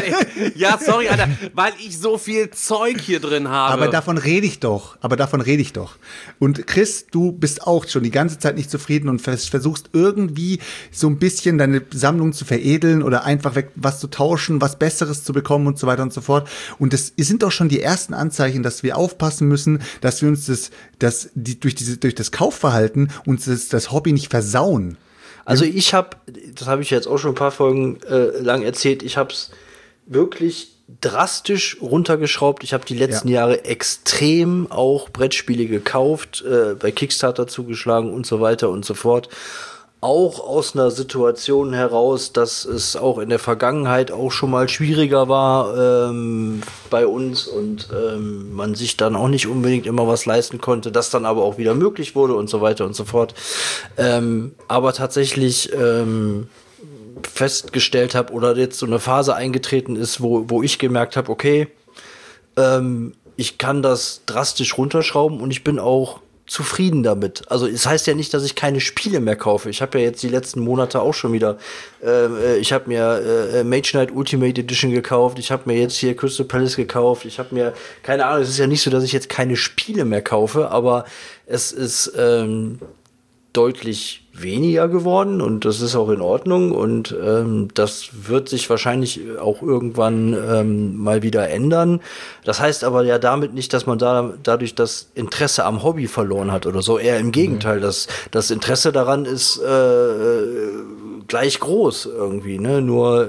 viel Zeug hier drin habe. Aber davon rede ich doch. Und Chris, du bist auch schon die ganze Zeit nicht zufrieden und versuchst irgendwie so ein bisschen deine Sammlung zu veredeln oder einfach was zu tauschen, was Besseres zu bekommen und so weiter und so fort. Und es sind doch schon die ersten Anzeichen, dass wir aufpassen müssen, dass wir uns durch das Kaufverhalten uns das Hobby nicht versauen. Also das habe ich jetzt auch schon ein paar Folgen lang erzählt, ich habe es wirklich drastisch runtergeschraubt. Ich habe die letzten Jahre extrem auch Brettspiele gekauft, bei Kickstarter zugeschlagen und so weiter und so fort. Auch aus einer Situation heraus, dass es auch in der Vergangenheit auch schon mal schwieriger war bei uns und man sich dann auch nicht unbedingt immer was leisten konnte, das dann aber auch wieder möglich wurde und so weiter und so fort. Aber tatsächlich festgestellt habe oder jetzt so eine Phase eingetreten ist, wo ich gemerkt habe, okay, ich kann das drastisch runterschrauben und ich bin auch zufrieden damit. Also es heißt ja nicht, dass ich keine Spiele mehr kaufe. Ich habe ja jetzt die letzten Monate auch schon wieder ich habe mir Mage Knight Ultimate Edition gekauft, ich habe mir jetzt hier Crystal Palace gekauft, ich habe mir, keine Ahnung, es ist ja nicht so, dass ich jetzt keine Spiele mehr kaufe, aber es ist deutlich weniger geworden und das ist auch in Ordnung und das wird sich wahrscheinlich auch irgendwann mal wieder ändern. Das heißt aber ja damit nicht, dass man dadurch das Interesse am Hobby verloren hat oder so. Eher im Gegenteil, das Interesse daran ist gleich groß irgendwie, ne? Nur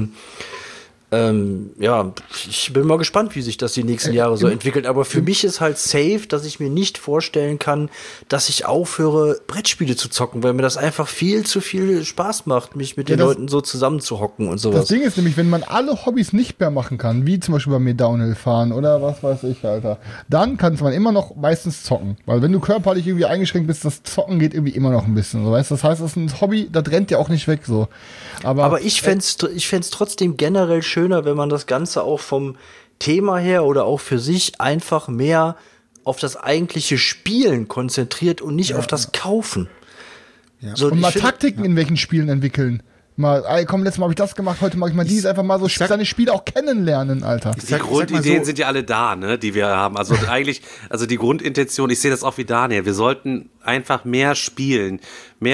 ich bin mal gespannt, wie sich das die nächsten Jahre so entwickelt. Aber für mich ist halt safe, dass ich mir nicht vorstellen kann, dass ich aufhöre, Brettspiele zu zocken, weil mir das einfach viel zu viel Spaß macht, mich mit den Leuten so zusammenzuhocken und sowas. Das Ding ist nämlich, wenn man alle Hobbys nicht mehr machen kann, wie zum Beispiel bei mir Downhill fahren oder was weiß ich, Alter, dann kann man immer noch meistens zocken. Weil wenn du körperlich irgendwie eingeschränkt bist, das Zocken geht irgendwie immer noch ein bisschen. So, weißt? Das heißt, das ist ein Hobby, das rennt ja auch nicht weg. So. Aber ich fänd's trotzdem generell schöner, wenn man das Ganze auch vom Thema her oder auch für sich einfach mehr auf das eigentliche Spielen konzentriert und nicht auf das Kaufen. Ja. So, und mal Taktiken in welchen Spielen entwickeln. Mal, komm, letztes Mal habe ich das gemacht, heute mache ich mal dies, einfach mal so seine Spiele auch kennenlernen, Alter. Die Grundideen sind ja alle da, ne, die wir haben. Also eigentlich, die Grundintention, ich sehe das auch wie Daniel, wir sollten einfach mehr spielen und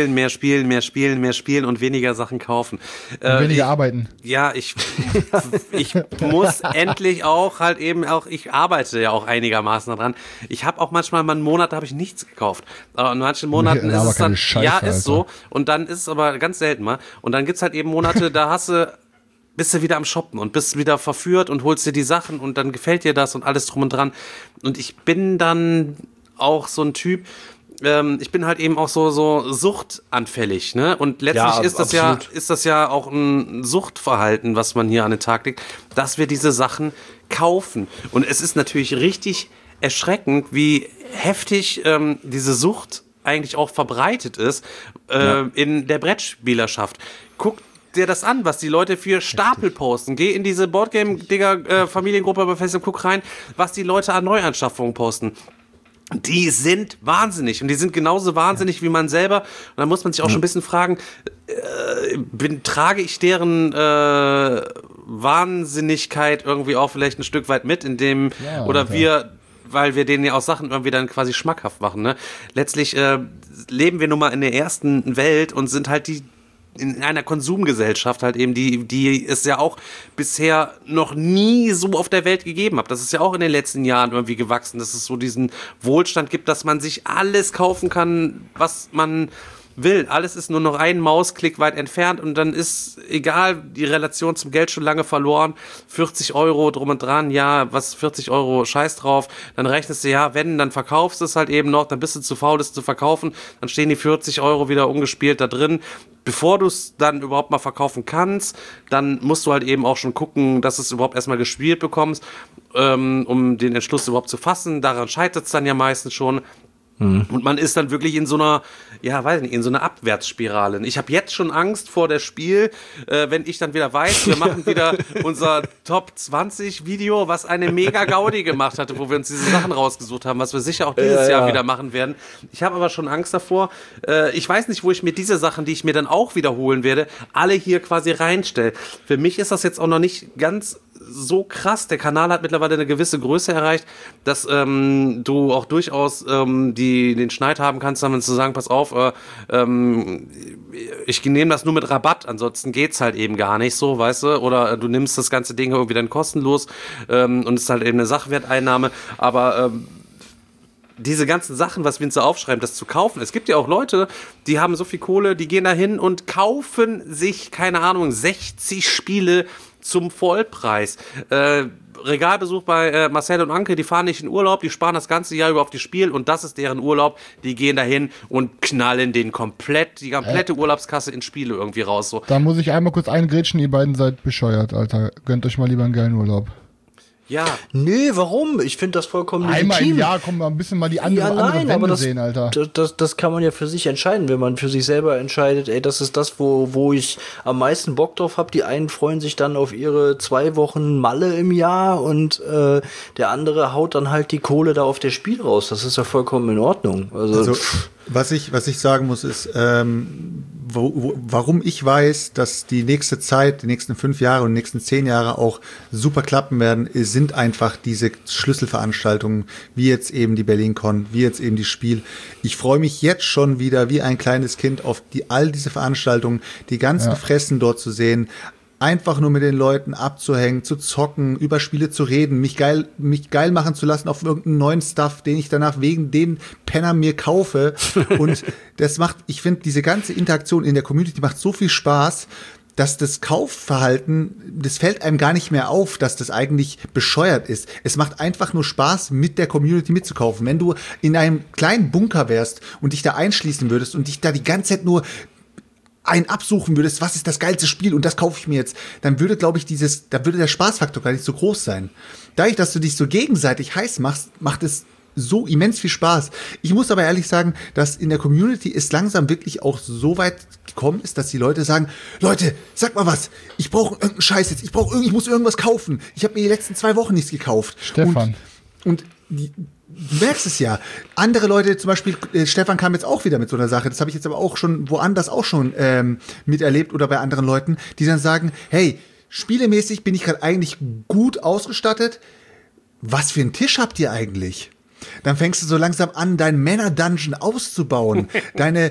weniger Sachen kaufen. Weniger arbeiten. Ja, ich muss endlich auch ich arbeite ja auch einigermaßen daran. Ich habe auch manchmal mal einen Monat, da habe ich nichts gekauft. Aber in manchen Monaten ist es dann, Scheiße, ist so. Und dann ist es aber ganz selten mal. Und dann gibt's halt eben Monate, da bist du wieder am Shoppen und bist wieder verführt und holst dir die Sachen und dann gefällt dir das und alles drum und dran. Und ich bin dann auch so ein Typ, ich bin halt eben auch so suchtanfällig, ne? Und letztlich ist das ja auch ein Suchtverhalten, was man hier an den Tag legt, dass wir diese Sachen kaufen. Und es ist natürlich richtig erschreckend, wie heftig diese Sucht eigentlich auch verbreitet ist in der Brettspielerschaft. Guck dir das an, was die Leute für Stapel posten. Geh in diese Boardgame-Familiengruppe bei Facebook, guck rein, was die Leute an Neuanschaffungen posten. Die sind wahnsinnig und die sind genauso wahnsinnig wie man selber. Und da muss man sich auch schon ein bisschen fragen, trage ich deren Wahnsinnigkeit irgendwie auch vielleicht ein Stück weit mit, weil wir denen ja auch Sachen irgendwie dann quasi schmackhaft machen. Ne? Letztlich leben wir nun mal in der ersten Welt und sind halt die in einer Konsumgesellschaft halt eben, die es ja auch bisher noch nie so auf der Welt gegeben hat. Das ist ja auch in den letzten Jahren irgendwie gewachsen, dass es so diesen Wohlstand gibt, dass man sich alles kaufen kann, was man will. Alles ist nur noch einen Mausklick weit entfernt und dann ist, egal, die Relation zum Geld schon lange verloren. 40 € drum und dran, ja, was 40 €, scheiß drauf. Dann rechnest du, ja, wenn, dann verkaufst du es halt eben noch, dann bist du zu faul, das zu verkaufen. Dann stehen die 40 € wieder ungespielt da drin. Bevor du es dann überhaupt mal verkaufen kannst, dann musst du halt eben auch schon gucken, dass du es überhaupt erstmal gespielt bekommst, um den Entschluss überhaupt zu fassen. Daran scheitert es dann ja meistens schon. Und man ist dann wirklich in so einer, ja, weiß nicht, in so einer Abwärtsspirale. Ich habe jetzt schon Angst vor der Spiel, wenn ich dann wieder weiß, wir machen wieder unser Top 20 Video, was eine mega Gaudi gemacht hatte, wo wir uns diese Sachen rausgesucht haben, was wir sicher auch dieses Jahr wieder machen werden. Ich habe aber schon Angst davor. Ich weiß nicht, wo ich mir diese Sachen, die ich mir dann auch wiederholen werde, alle hier quasi reinstelle. Für mich ist das jetzt auch noch nicht ganz so krass. Der Kanal hat mittlerweile eine gewisse Größe erreicht, dass du auch durchaus den Schneid haben kannst, dann zu sagen, pass auf, ich nehme das nur mit Rabatt, ansonsten geht's halt eben gar nicht so, weißt du, oder du nimmst das ganze Ding irgendwie dann kostenlos und es ist halt eben eine Sachwerteinnahme, aber diese ganzen Sachen, was wir uns da aufschreiben, das zu kaufen. Es gibt ja auch Leute, die haben so viel Kohle, die gehen da hin und kaufen sich, keine Ahnung, 60 Spiele zum Vollpreis. Regalbesuch bei Marcel und Anke, die fahren nicht in Urlaub, die sparen das ganze Jahr über auf die Spiel und das ist deren Urlaub. Die gehen dahin und knallen die komplette Urlaubskasse in Spiele irgendwie raus. So. Da muss ich einmal kurz eingrätschen, ihr beiden seid bescheuert, Alter. Gönnt euch mal lieber einen geilen Urlaub. Ja. Nee, warum? Ich finde das vollkommen legitim. Einmal im Jahr kommen wir ein bisschen mal die andere Wände sehen, Alter. Das kann man ja für sich entscheiden, wenn man für sich selber entscheidet, ey, das ist das, wo ich am meisten Bock drauf habe. Die einen freuen sich dann auf ihre 2 Wochen Malle im Jahr und der andere haut dann halt die Kohle da auf der Spiel raus. Das ist ja vollkommen in Ordnung. Also was ich sagen muss, ist, warum ich weiß, dass die nächste Zeit, die nächsten 5 Jahre und die nächsten 10 Jahre auch super klappen werden, sind einfach diese Schlüsselveranstaltungen, wie jetzt eben die BerlinCon, wie jetzt eben die Spiel. Ich freue mich jetzt schon wieder wie ein kleines Kind auf all diese Veranstaltungen, die ganzen Fressen dort zu sehen, einfach nur mit den Leuten abzuhängen, zu zocken, über Spiele zu reden, mich geil machen zu lassen auf irgendeinen neuen Stuff, den ich danach wegen den Penner mir kaufe. Und ich finde, diese ganze Interaktion in der Community macht so viel Spaß, dass das Kaufverhalten, das fällt einem gar nicht mehr auf, dass das eigentlich bescheuert ist. Es macht einfach nur Spaß, mit der Community mitzukaufen. Wenn du in einem kleinen Bunker wärst und dich da einschließen würdest und dich da die ganze Zeit nur absuchen würdest, was ist das geilste Spiel und das kaufe ich mir jetzt, dann würde, glaube ich, da würde der Spaßfaktor gar nicht so groß sein. Dadurch, dass du dich so gegenseitig heiß machst, macht es so immens viel Spaß. Ich muss aber ehrlich sagen, dass in der Community es langsam wirklich auch so weit gekommen ist, dass die Leute sagen, Leute, sag mal was, ich brauche irgendeinen Scheiß jetzt, ich muss irgendwas kaufen. Ich habe mir die letzten 2 Wochen nichts gekauft. Stefan. Und du merkst es ja. Andere Leute, zum Beispiel, Stefan kam jetzt auch wieder mit so einer Sache, das habe ich jetzt aber auch schon woanders auch schon miterlebt oder bei anderen Leuten, die dann sagen, hey, spielemäßig bin ich gerade eigentlich gut ausgestattet. Was für einen Tisch habt ihr eigentlich? Dann fängst du so langsam an, dein Männer-Dungeon auszubauen, deine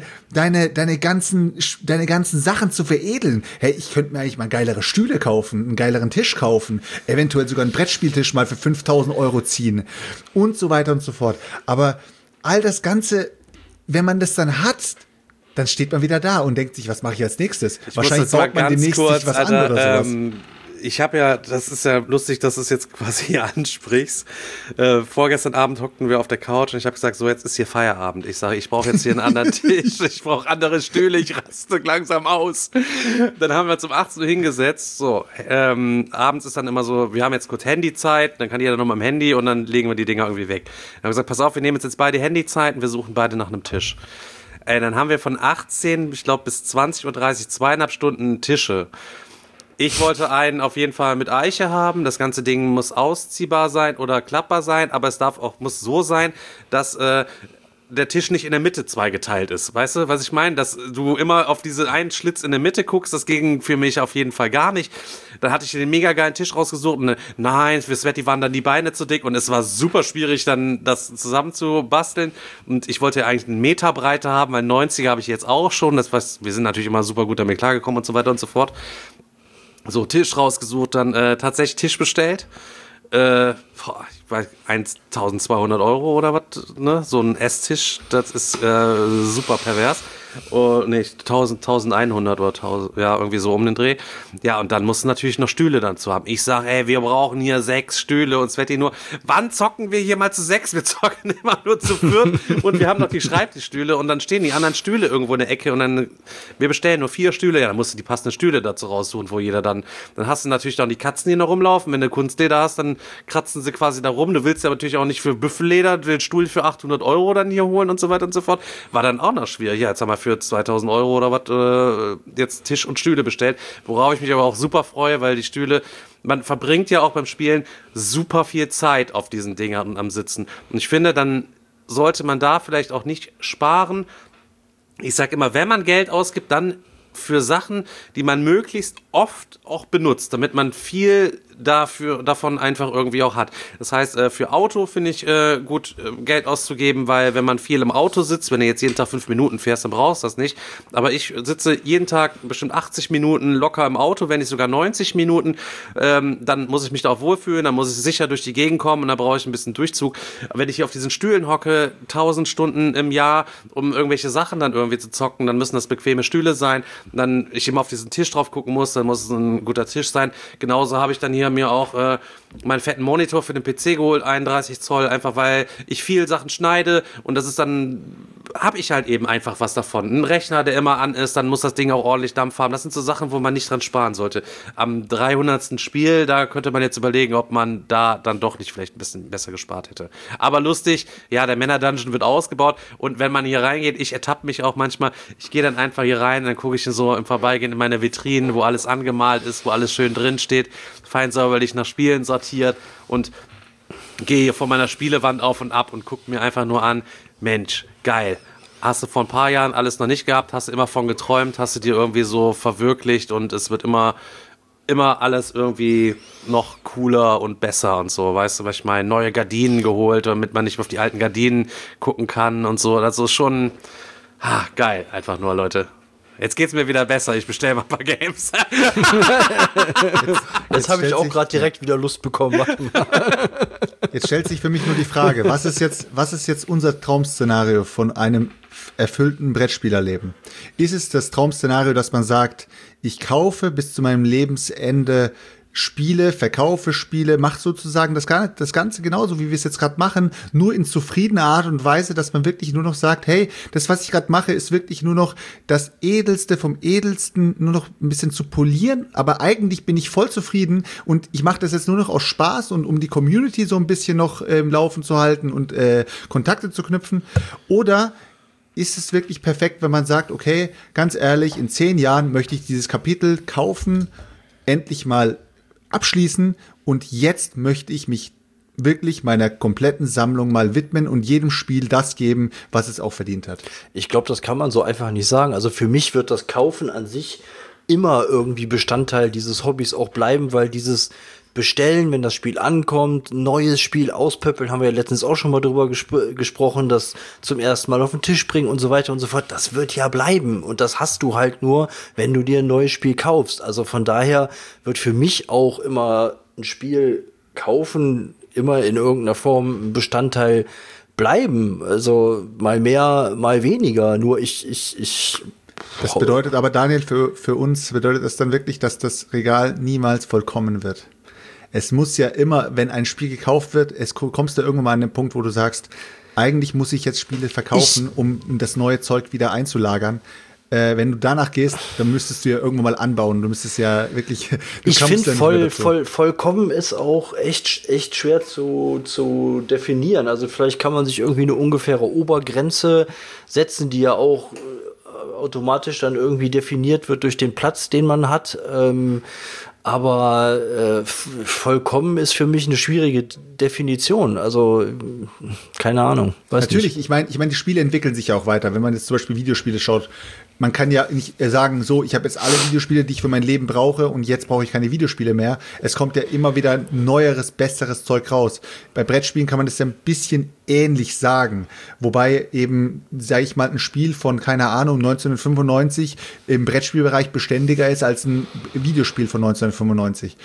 ganzen Sachen zu veredeln. Hey, ich könnte mir eigentlich mal geilere Stühle kaufen, einen geileren Tisch kaufen, eventuell sogar einen Brettspieltisch mal für 5.000 € ziehen und so weiter und so fort. Aber all das Ganze, wenn man das dann hat, dann steht man wieder da und denkt sich, was mache ich als nächstes? Wahrscheinlich baut man demnächst sich was an oder sowas. Ich habe ja, das ist ja lustig, dass du es jetzt quasi ansprichst. Vorgestern Abend hockten wir auf der Couch und ich habe gesagt, so jetzt ist hier Feierabend. Ich sage, ich brauche jetzt hier einen anderen Tisch, ich brauche andere Stühle, ich raste langsam aus. Dann haben wir zum 18 Uhr hingesetzt. So, abends ist dann immer so, wir haben jetzt kurz Handyzeit, dann kann jeder noch mal am Handy und dann legen wir die Dinger irgendwie weg. Dann haben wir gesagt, pass auf, wir nehmen jetzt beide Handyzeiten, wir suchen beide nach einem Tisch. Dann haben wir von 18, ich glaube bis 20:30 Uhr 2,5 Stunden Tische. Ich wollte einen auf jeden Fall mit Eiche haben. Das ganze Ding muss ausziehbar sein oder klappbar sein, aber es muss so sein, dass der Tisch nicht in der Mitte zweigeteilt ist. Weißt du, was ich meine? Dass du immer auf diese einen Schlitz in der Mitte guckst, das ging für mich auf jeden Fall gar nicht. Dann hatte ich den mega geilen Tisch rausgesucht und nein, für Sveti waren dann die Beine zu dick und es war super schwierig, dann das zusammen zu basteln. Und ich wollte ja eigentlich einen Meter Breite haben, weil 90er habe ich jetzt auch schon. Wir sind natürlich immer super gut damit klargekommen und so weiter und so fort. So, Tisch rausgesucht, dann tatsächlich Tisch bestellt. Ich weiß, 1.200 € oder was, ne? So ein Esstisch, das ist super pervers. Oh, nee, 1.100 oder 1.000, ja, irgendwie so um den Dreh. Ja, und dann mussten natürlich noch Stühle dazu haben. Ich sag, ey, wir brauchen hier 6 Stühle und Sveti nur, wann zocken wir hier mal zu 6? Wir zocken immer nur zu 4 und wir haben noch die Schreibtischstühle und dann stehen die anderen Stühle irgendwo in der Ecke und dann, wir bestellen nur 4 Stühle, ja, dann musst du die passenden Stühle dazu raussuchen, wo jeder dann hast du natürlich dann die Katzen, die noch rumlaufen. Wenn du Kunstleder hast, dann kratzen sie quasi da rum. Du willst ja natürlich auch nicht für Büffelleder den Stuhl für 800 € dann hier holen und so weiter und so fort. War dann auch noch schwierig. Ja, jetzt haben wir für 2.000 € oder was jetzt Tisch und Stühle bestellt, worauf ich mich aber auch super freue, weil die Stühle, man verbringt ja auch beim Spielen super viel Zeit auf diesen Dingern am Sitzen. Und ich finde, dann sollte man da vielleicht auch nicht sparen. Ich sag immer, wenn man Geld ausgibt, dann für Sachen, die man möglichst oft auch benutzt, damit man viel davon einfach irgendwie auch hat. Das heißt, für Auto finde ich gut, Geld auszugeben, weil wenn man viel im Auto sitzt, wenn du jetzt jeden Tag 5 Minuten fährst, dann brauchst du das nicht. Aber ich sitze jeden Tag bestimmt 80 Minuten locker im Auto, wenn nicht sogar 90 Minuten, dann muss ich mich da auch wohlfühlen, dann muss ich sicher durch die Gegend kommen und dann brauche ich ein bisschen Durchzug. Aber wenn ich hier auf diesen Stühlen hocke, 1000 Stunden im Jahr, um irgendwelche Sachen dann irgendwie zu zocken, dann müssen das bequeme Stühle sein, dann ich immer auf diesen Tisch drauf gucken muss, dann muss es ein guter Tisch sein. Genauso habe ich dann hier mir auch meinen fetten Monitor für den PC geholt, 31 Zoll, einfach weil ich viel Sachen schneide und das ist dann, habe ich halt eben einfach was davon. Ein Rechner, der immer an ist, dann muss das Ding auch ordentlich Dampf haben. Das sind so Sachen, wo man nicht dran sparen sollte. Am 300. Spiel, da könnte man jetzt überlegen, ob man da dann doch nicht vielleicht ein bisschen besser gespart hätte. Aber lustig, ja, der Männer-Dungeon wird ausgebaut und wenn man hier reingeht, ich ertappe mich auch manchmal, ich gehe dann einfach hier rein, dann gucke ich so im Vorbeigehen in meine Vitrinen, wo alles angemalt ist, wo alles schön drin steht, fein säuberlich nach Spielen sortiert und gehe hier vor meiner Spielewand auf und ab und gucke mir einfach nur an, Mensch, geil. Hast du vor ein paar Jahren alles noch nicht gehabt, hast du immer von geträumt, hast du dir irgendwie so verwirklicht und es wird immer alles irgendwie noch cooler und besser und so, weißt du, was ich meine? Neue Gardinen geholt, damit man nicht auf die alten Gardinen gucken kann und so. Das ist schon geil, einfach nur, Leute. Jetzt geht's mir wieder besser, ich bestelle mal ein paar Games. Jetzt habe ich auch gerade direkt wieder Lust bekommen. Jetzt stellt sich für mich nur die Frage, was ist jetzt unser Traum-Szenario von einem erfüllten Brettspielerleben? Ist es das Traum-Szenario, dass man sagt, ich kaufe bis zu meinem Lebensende Spiele, verkaufe Spiele, macht sozusagen das Ganze genauso, wie wir es jetzt gerade machen, nur in zufriedener Art und Weise, dass man wirklich nur noch sagt, hey, das, was ich gerade mache, ist wirklich nur noch das Edelste vom Edelsten, nur noch ein bisschen zu polieren, aber eigentlich bin ich voll zufrieden und ich mache das jetzt nur noch aus Spaß und um die Community so ein bisschen noch im Laufen zu halten und Kontakte zu knüpfen. Oder ist es wirklich perfekt, wenn man sagt, okay, ganz ehrlich, in 10 Jahren möchte ich dieses Kapitel kaufen, endlich mal abschließen und jetzt möchte ich mich wirklich meiner kompletten Sammlung mal widmen und jedem Spiel das geben, was es auch verdient hat. Ich glaube, das kann man so einfach nicht sagen. Also für mich wird das Kaufen an sich immer irgendwie Bestandteil dieses Hobbys auch bleiben, weil dieses Bestellen, wenn das Spiel ankommt, neues Spiel auspöppeln, haben wir ja letztens auch schon mal drüber gesprochen, das zum ersten Mal auf den Tisch bringen und so weiter und so fort, das wird ja bleiben und das hast du halt nur, wenn du dir ein neues Spiel kaufst. Also von daher wird für mich auch immer ein Spiel kaufen, immer in irgendeiner Form ein Bestandteil bleiben. Also mal mehr, mal weniger, nur Das bedeutet aber, Daniel, für uns bedeutet das dann wirklich, dass das Regal niemals vollkommen wird. Es muss ja immer, wenn ein Spiel gekauft wird, kommst du irgendwann mal an den Punkt, wo du sagst, eigentlich muss ich jetzt Spiele verkaufen, um das neue Zeug wieder einzulagern. Wenn du danach gehst, dann müsstest du ja irgendwann mal anbauen. Du müsstest ja wirklich. Ich finde vollkommen ist auch echt schwer zu definieren. Also vielleicht kann man sich irgendwie eine ungefähre Obergrenze setzen, die ja auch automatisch dann irgendwie definiert wird durch den Platz, den man hat. Aber vollkommen ist für mich eine schwierige Definition. Also, keine Ahnung. Natürlich, ich meine, die Spiele entwickeln sich ja auch weiter. Wenn man jetzt zum Beispiel Videospiele schaut, man kann ja nicht sagen, so, ich habe jetzt alle Videospiele, die ich für mein Leben brauche und jetzt brauche ich keine Videospiele mehr. Es kommt ja immer wieder neueres, besseres Zeug raus. Bei Brettspielen kann man das ja ein bisschen ähnlich sagen. Wobei eben, sage ich mal, ein Spiel von, keine Ahnung, 1995 im Brettspielbereich beständiger ist als ein Videospiel von 1995.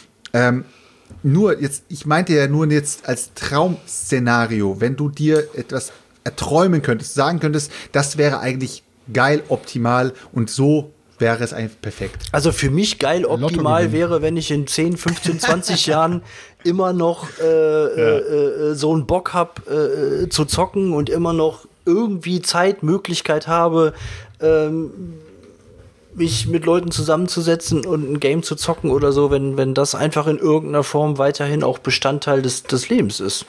Ich meinte ja nur jetzt als Traum-Szenario, wenn du dir etwas erträumen könntest, sagen könntest, das wäre eigentlich geil, optimal und so wäre es einfach perfekt. Also für mich geil, optimal wäre, wenn ich in 10, 15, 20 Jahren immer noch so einen Bock habe zu zocken und immer noch irgendwie Zeit, Möglichkeit habe, mich mit Leuten zusammenzusetzen und ein Game zu zocken oder so, wenn das einfach in irgendeiner Form weiterhin auch Bestandteil des Lebens ist.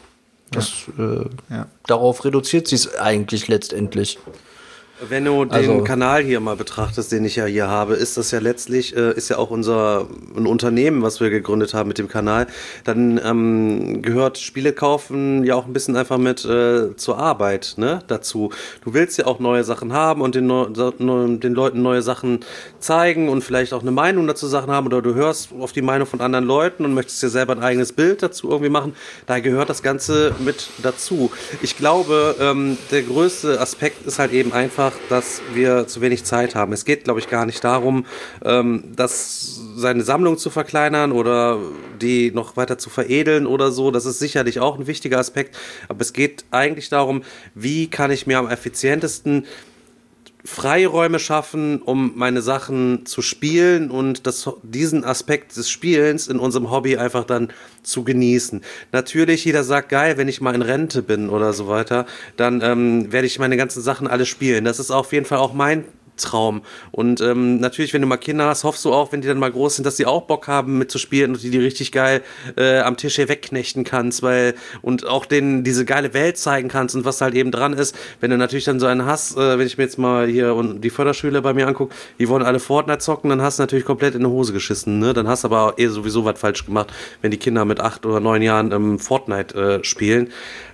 Darauf reduziert sich es eigentlich letztendlich. Wenn du den Kanal hier mal betrachtest, den ich ja hier habe, ist das ja letztlich, ist ja auch ein Unternehmen, was wir gegründet haben mit dem Kanal, dann gehört Spiele kaufen ja auch ein bisschen einfach mit zur Arbeit, ne, dazu. Du willst ja auch neue Sachen haben und den Leuten neue Sachen zeigen und vielleicht auch eine Meinung dazu Sachen haben oder du hörst auf die Meinung von anderen Leuten und möchtest dir selber ein eigenes Bild dazu irgendwie machen. Da gehört das Ganze mit dazu. Ich glaube, der größte Aspekt ist halt eben einfach, dass wir zu wenig Zeit haben. Es geht, glaube ich, gar nicht darum, seine Sammlung zu verkleinern oder die noch weiter zu veredeln oder so. Das ist sicherlich auch ein wichtiger Aspekt. Aber es geht eigentlich darum, wie kann ich mir am effizientesten Freiräume schaffen, um meine Sachen zu spielen und diesen Aspekt des Spielens in unserem Hobby einfach dann zu genießen. Natürlich, jeder sagt, geil, wenn ich mal in Rente bin oder so weiter, dann werde ich meine ganzen Sachen alle spielen. Das ist auf jeden Fall auch mein Traum. Und natürlich, wenn du mal Kinder hast, hoffst du auch, wenn die dann mal groß sind, dass die auch Bock haben mitzuspielen und die richtig geil am Tisch hier wegknechten kannst, und auch denen diese geile Welt zeigen kannst und was halt eben dran ist. Wenn du natürlich dann so einen hast, wenn ich mir jetzt mal hier und die Förderschüler bei mir angucke, die wollen alle Fortnite zocken, dann hast du natürlich komplett in die Hose geschissen, ne? Dann hast du aber sowieso was falsch gemacht, wenn die Kinder mit 8 oder 9 Jahren Fortnite spielen.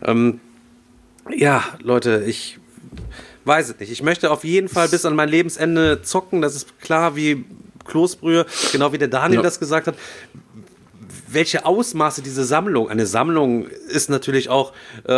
Ja, Leute, ich weiß es nicht. Ich möchte auf jeden Fall bis an mein Lebensende zocken. Das ist klar wie Kloßbrühe. Genau wie der Daniel das gesagt hat. Welche Ausmaße diese Sammlung. Eine Sammlung ist natürlich auch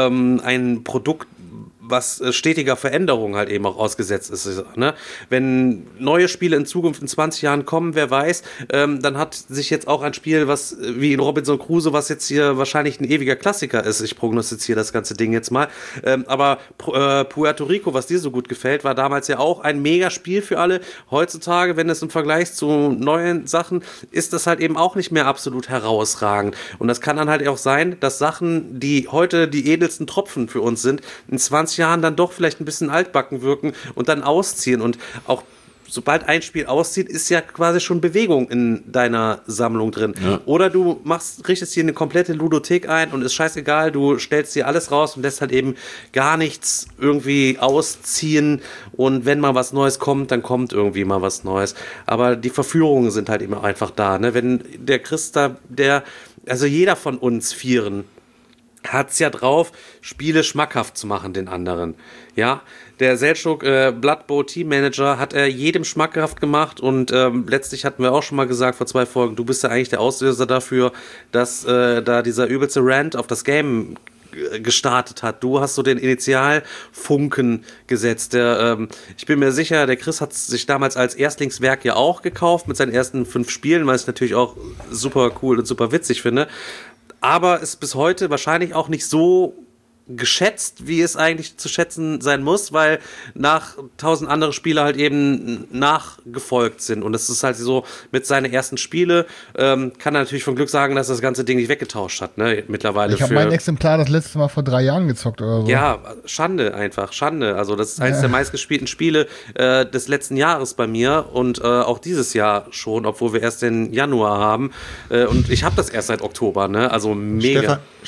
ein Produkt, was stetiger Veränderung halt eben auch ausgesetzt ist. Ne? Wenn neue Spiele in Zukunft in 20 Jahren kommen, wer weiß, dann hat sich jetzt auch ein Spiel, was wie in Robinson Crusoe, was jetzt hier wahrscheinlich ein ewiger Klassiker ist, ich prognostiziere das ganze Ding jetzt mal, aber Puerto Rico, was dir so gut gefällt, war damals ja auch ein Mega-Spiel für alle. Heutzutage, wenn es im Vergleich zu neuen Sachen, ist das halt eben auch nicht mehr absolut herausragend. Und das kann dann halt auch sein, dass Sachen, die heute die edelsten Tropfen für uns sind, in 20 Jahren dann doch vielleicht ein bisschen altbacken wirken und dann ausziehen. Und auch sobald ein Spiel auszieht, ist ja quasi schon Bewegung in deiner Sammlung drin. Ja. Oder du richtest hier eine komplette Ludothek ein und ist scheißegal, du stellst dir alles raus und lässt halt eben gar nichts irgendwie ausziehen. Und wenn mal was Neues kommt, dann kommt irgendwie mal was Neues. Aber die Verführungen sind halt immer einfach da. Ne? Wenn der Christa, also jeder von uns Vieren, hat's ja drauf, Spiele schmackhaft zu machen den anderen. Ja, der Selçuk Blood Bowl Team Manager hat er jedem schmackhaft gemacht und letztlich hatten wir auch schon mal gesagt vor 2 Folgen, du bist ja eigentlich der Auslöser dafür, dass da dieser übelste Rant auf das Game gestartet hat. Du hast so den Initialfunken gesetzt. Ich bin mir sicher, der Chris hat sich damals als Erstlingswerk ja auch gekauft mit seinen ersten 5 Spielen, weil ich es natürlich auch super cool und super witzig finde. Aber ist bis heute wahrscheinlich auch nicht so geschätzt, wie es eigentlich zu schätzen sein muss, weil nach 1000 andere Spiele halt eben nachgefolgt sind. Und das ist halt so, mit seinen ersten Spiele kann er natürlich von Glück sagen, dass das ganze Ding nicht weggetauscht hat, ne, mittlerweile. Ich habe mein Exemplar das letzte Mal vor 3 Jahren gezockt oder so. Ja, Schande einfach, Schande. Also das ist eines der meistgespielten Spiele des letzten Jahres bei mir und auch dieses Jahr schon, obwohl wir erst den Januar haben. Und ich habe das erst seit Oktober, ne, also mega.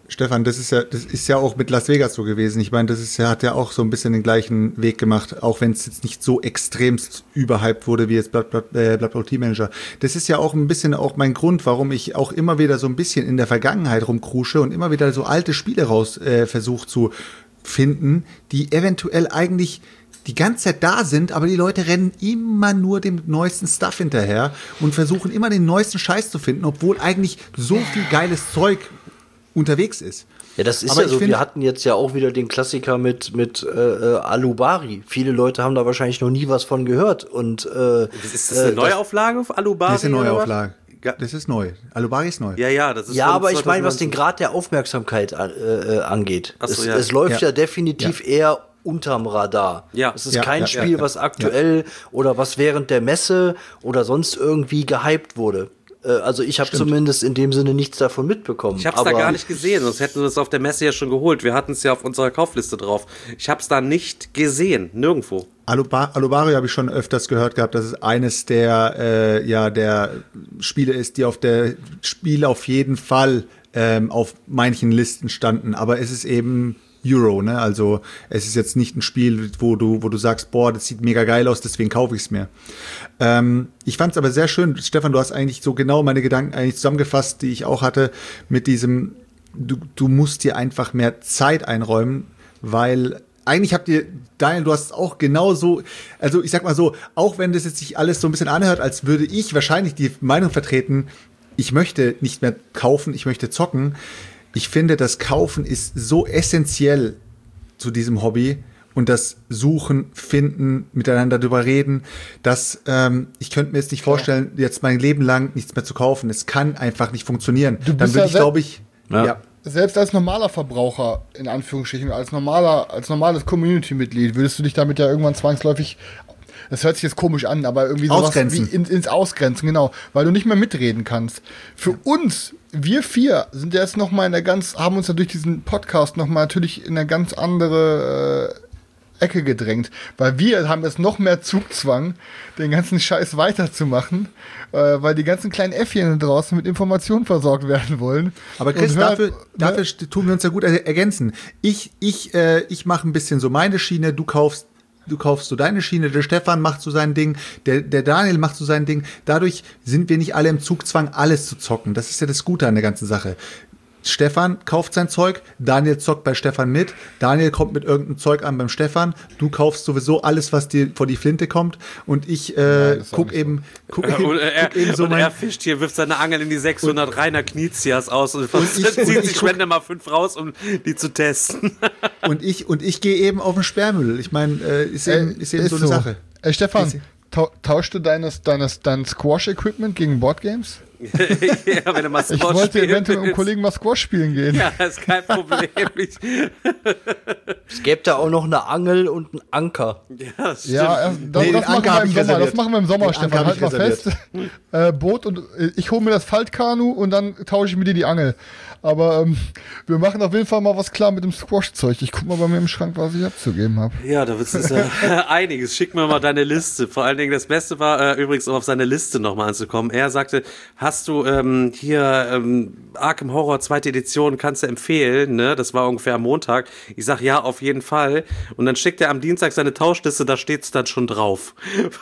Stefan, das ist ja auch mit Las Vegas so gewesen. Ich meine, hat ja auch so ein bisschen den gleichen Weg gemacht, auch wenn es jetzt nicht so extremst überhyped wurde wie jetzt Blood Bowl Team Manager. Das ist ja auch ein bisschen auch mein Grund, warum ich auch immer wieder so ein bisschen in der Vergangenheit rumkrusche und immer wieder so alte Spiele raus versuche zu finden, die eventuell eigentlich die ganze Zeit da sind, aber die Leute rennen immer nur dem neuesten Stuff hinterher und versuchen immer den neuesten Scheiß zu finden, obwohl eigentlich so viel geiles Zeug unterwegs ist. Ja, das ist aber ja so, wir hatten jetzt ja auch wieder den Klassiker mit Alubari. Viele Leute haben da wahrscheinlich noch nie was von gehört. Und ist das eine Neuauflage auf Alubari? Das ist eine Neuauflage. Das ist neu. Alubari ist neu. Ja, das ist ja, aber ich meine, was den Grad der Aufmerksamkeit angeht. So, es läuft ja definitiv eher unterm Radar. Ja. Es ist kein Spiel, was aktuell oder was während der Messe oder sonst irgendwie gehypt wurde. Also ich habe zumindest in dem Sinne nichts davon mitbekommen. Ich habe es da gar nicht gesehen, sonst hätten wir es auf der Messe ja schon geholt. Wir hatten es ja auf unserer Kaufliste drauf. Ich habe es da nicht gesehen, nirgendwo. Alubari habe ich schon öfters gehört gehabt, dass es eines der der Spiele ist, die auf der Spiel auf jeden Fall auf manchen Listen standen. Aber es ist eben Euro, ne? Also es ist jetzt nicht ein Spiel, wo du sagst, boah, das sieht mega geil aus, deswegen kaufe ich es mir. Ich fand es aber sehr schön, Stefan, du hast eigentlich so genau meine Gedanken eigentlich zusammengefasst, die ich auch hatte, mit diesem, du musst dir einfach mehr Zeit einräumen, weil eigentlich Daniel, du hast es auch genauso, also ich sag mal so, auch wenn das jetzt sich alles so ein bisschen anhört, als würde ich wahrscheinlich die Meinung vertreten, ich möchte nicht mehr kaufen, ich möchte zocken. Ich finde, das Kaufen ist so essentiell zu diesem Hobby und das Suchen, Finden, miteinander drüber reden, dass ich könnte mir jetzt nicht vorstellen, jetzt mein Leben lang nichts mehr zu kaufen. Es kann einfach nicht funktionieren. Dann würde ich, glaube ich, selbst als normaler Verbraucher, in Anführungsstrichen, als normales Community-Mitglied, würdest du dich damit ja irgendwann zwangsläufig, das hört sich jetzt komisch an, aber irgendwie sowas wie ins Ausgrenzen, genau, weil du nicht mehr mitreden kannst. Für uns, wir vier, sind ja jetzt noch mal haben uns ja durch diesen Podcast noch mal natürlich in eine ganz andere Ecke gedrängt, weil wir haben jetzt noch mehr Zugzwang, den ganzen Scheiß weiterzumachen, weil die ganzen kleinen Äffchen draußen mit Informationen versorgt werden wollen. Aber Chris, dafür tun wir uns ja gut ergänzen. Ich mache ein bisschen so meine Schiene, du kaufst so deine Schiene, der Stefan macht so sein Ding, der Daniel macht so sein Ding. Dadurch sind wir nicht alle im Zugzwang, alles zu zocken. Das ist ja das Gute an der ganzen Sache. Stefan kauft sein Zeug, Daniel zockt bei Stefan mit, Daniel kommt mit irgendeinem Zeug an beim Stefan, du kaufst sowieso alles, was dir vor die Flinte kommt und ich guck eben so er fischt hier, wirft seine Angel in die 600 reiner Knizias aus und zieht sich Spende mal 5 raus, um die zu testen. und ich gehe eben auf den Sperrmüll. Ich meine, ist eben so eine Sache. Stefan, tauschst du dein Squash-Equipment gegen Boardgames? Ja, wenn du mal Squash ich wollte eventuell mit einem Kollegen mal Squash spielen gehen. Ja, ist kein Problem. Es gäbe da auch noch eine Angel und einen Anker. Ja, das stimmt. Ja, das machen wir im Sommer, Stefan. Halt mal fest. Boot und ich hole mir das Faltkanu und dann tausche ich mit dir die Angel. Aber wir machen auf jeden Fall mal was klar mit dem Squash-Zeug. Ich guck mal bei mir im Schrank, was ich abzugeben habe. Ja, da wird es einiges. Schick mir mal deine Liste. Vor allen Dingen das Beste war übrigens, um auf seine Liste nochmal anzukommen. Er sagte, hast du hier Arkham Horror 2. Edition, kannst du empfehlen, ne? Das war ungefähr am Montag. Ich sag, ja, auf jeden Fall. Und dann schickt er am Dienstag seine Tauschliste, da steht's dann schon drauf.